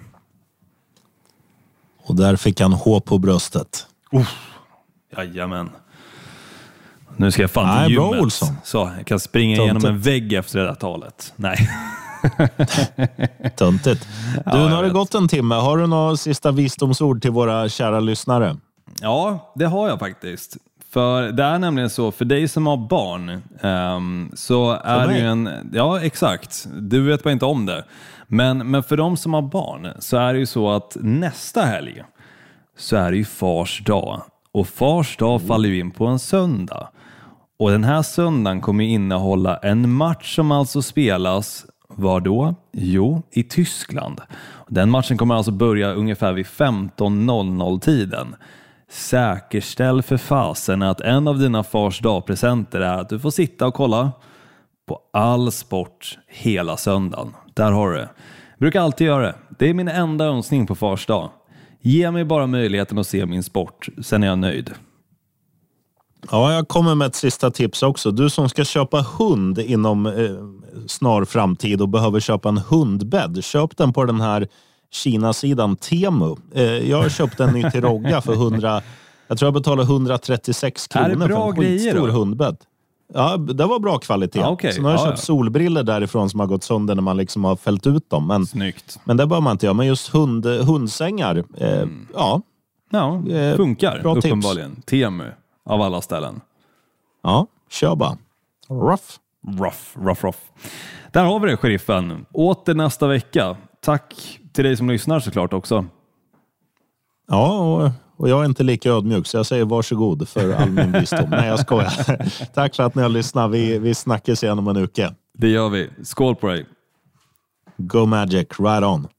Och där fick han hå på bröstet. Uff, jajamän. Nu ska jag fan Nej, till bra, gymmet. Olsson. Så jag kan springa Töntigt. igenom en vägg efter det där talet. Nej. Töntigt. Du, Ja, nu jag har det vet. gått en timme. Har du några sista visdomsord till våra kära lyssnare? Ja, det har jag faktiskt. För det är nämligen så, för dig som har barn um, så är det ju en... Ja, exakt. Du vet bara inte om det. Men, men för de som har barn så är det ju så att nästa helg så är det ju Fars dag. Och Fars dag faller ju in på en söndag. Och den här söndagen kommer innehålla en match som alltså spelas, var då? Jo, i Tyskland. Den matchen kommer alltså börja ungefär vid femton noll noll tiden. Säkerställ för fasen att en av dina Fars dag-presenter är att du får sitta och kolla på all sport hela söndagen. Där har du det. Jag brukar alltid göra det. Det är min enda önskning på Fars dag. Ge mig bara möjligheten att se min sport, sen är jag nöjd. Ja, jag kommer med ett sista tips också. Du som ska köpa hund inom eh, snar framtid och behöver köpa en hundbädd, köp den på den här Kina-sidan Temu. Eh, jag har köpt en ny till Rogga för hundra, jag tror jag betalar hundratrettiosex kronor är det bra för en grejer skitstor då? hundbädd. Ja, det var bra kvalitet. Ja, okay. Så nu har jag ja, köpt ja. solbriller därifrån som har gått sönder när man liksom har fällt ut dem. Men, Snyggt. men det bör man inte göra. Men just hund, hundsängar, eh, mm. ja. Ja, Eh, funkar bra tips. uppenbarligen. Temu av alla ställen. Ja, kör bara. Ruff. Ruff, ruff, ruff. Där har vi det, sheriffen. Åter nästa vecka. Tack till dig som lyssnar såklart också. Ja, och, och jag är inte lika ödmjuk så jag säger varsågod för all min visdom. Nej, jag skojar. Tack för att ni har lyssnat. Vi, vi snackas igen om en uke. Det gör vi. Skål på dig. Go Magic, right on.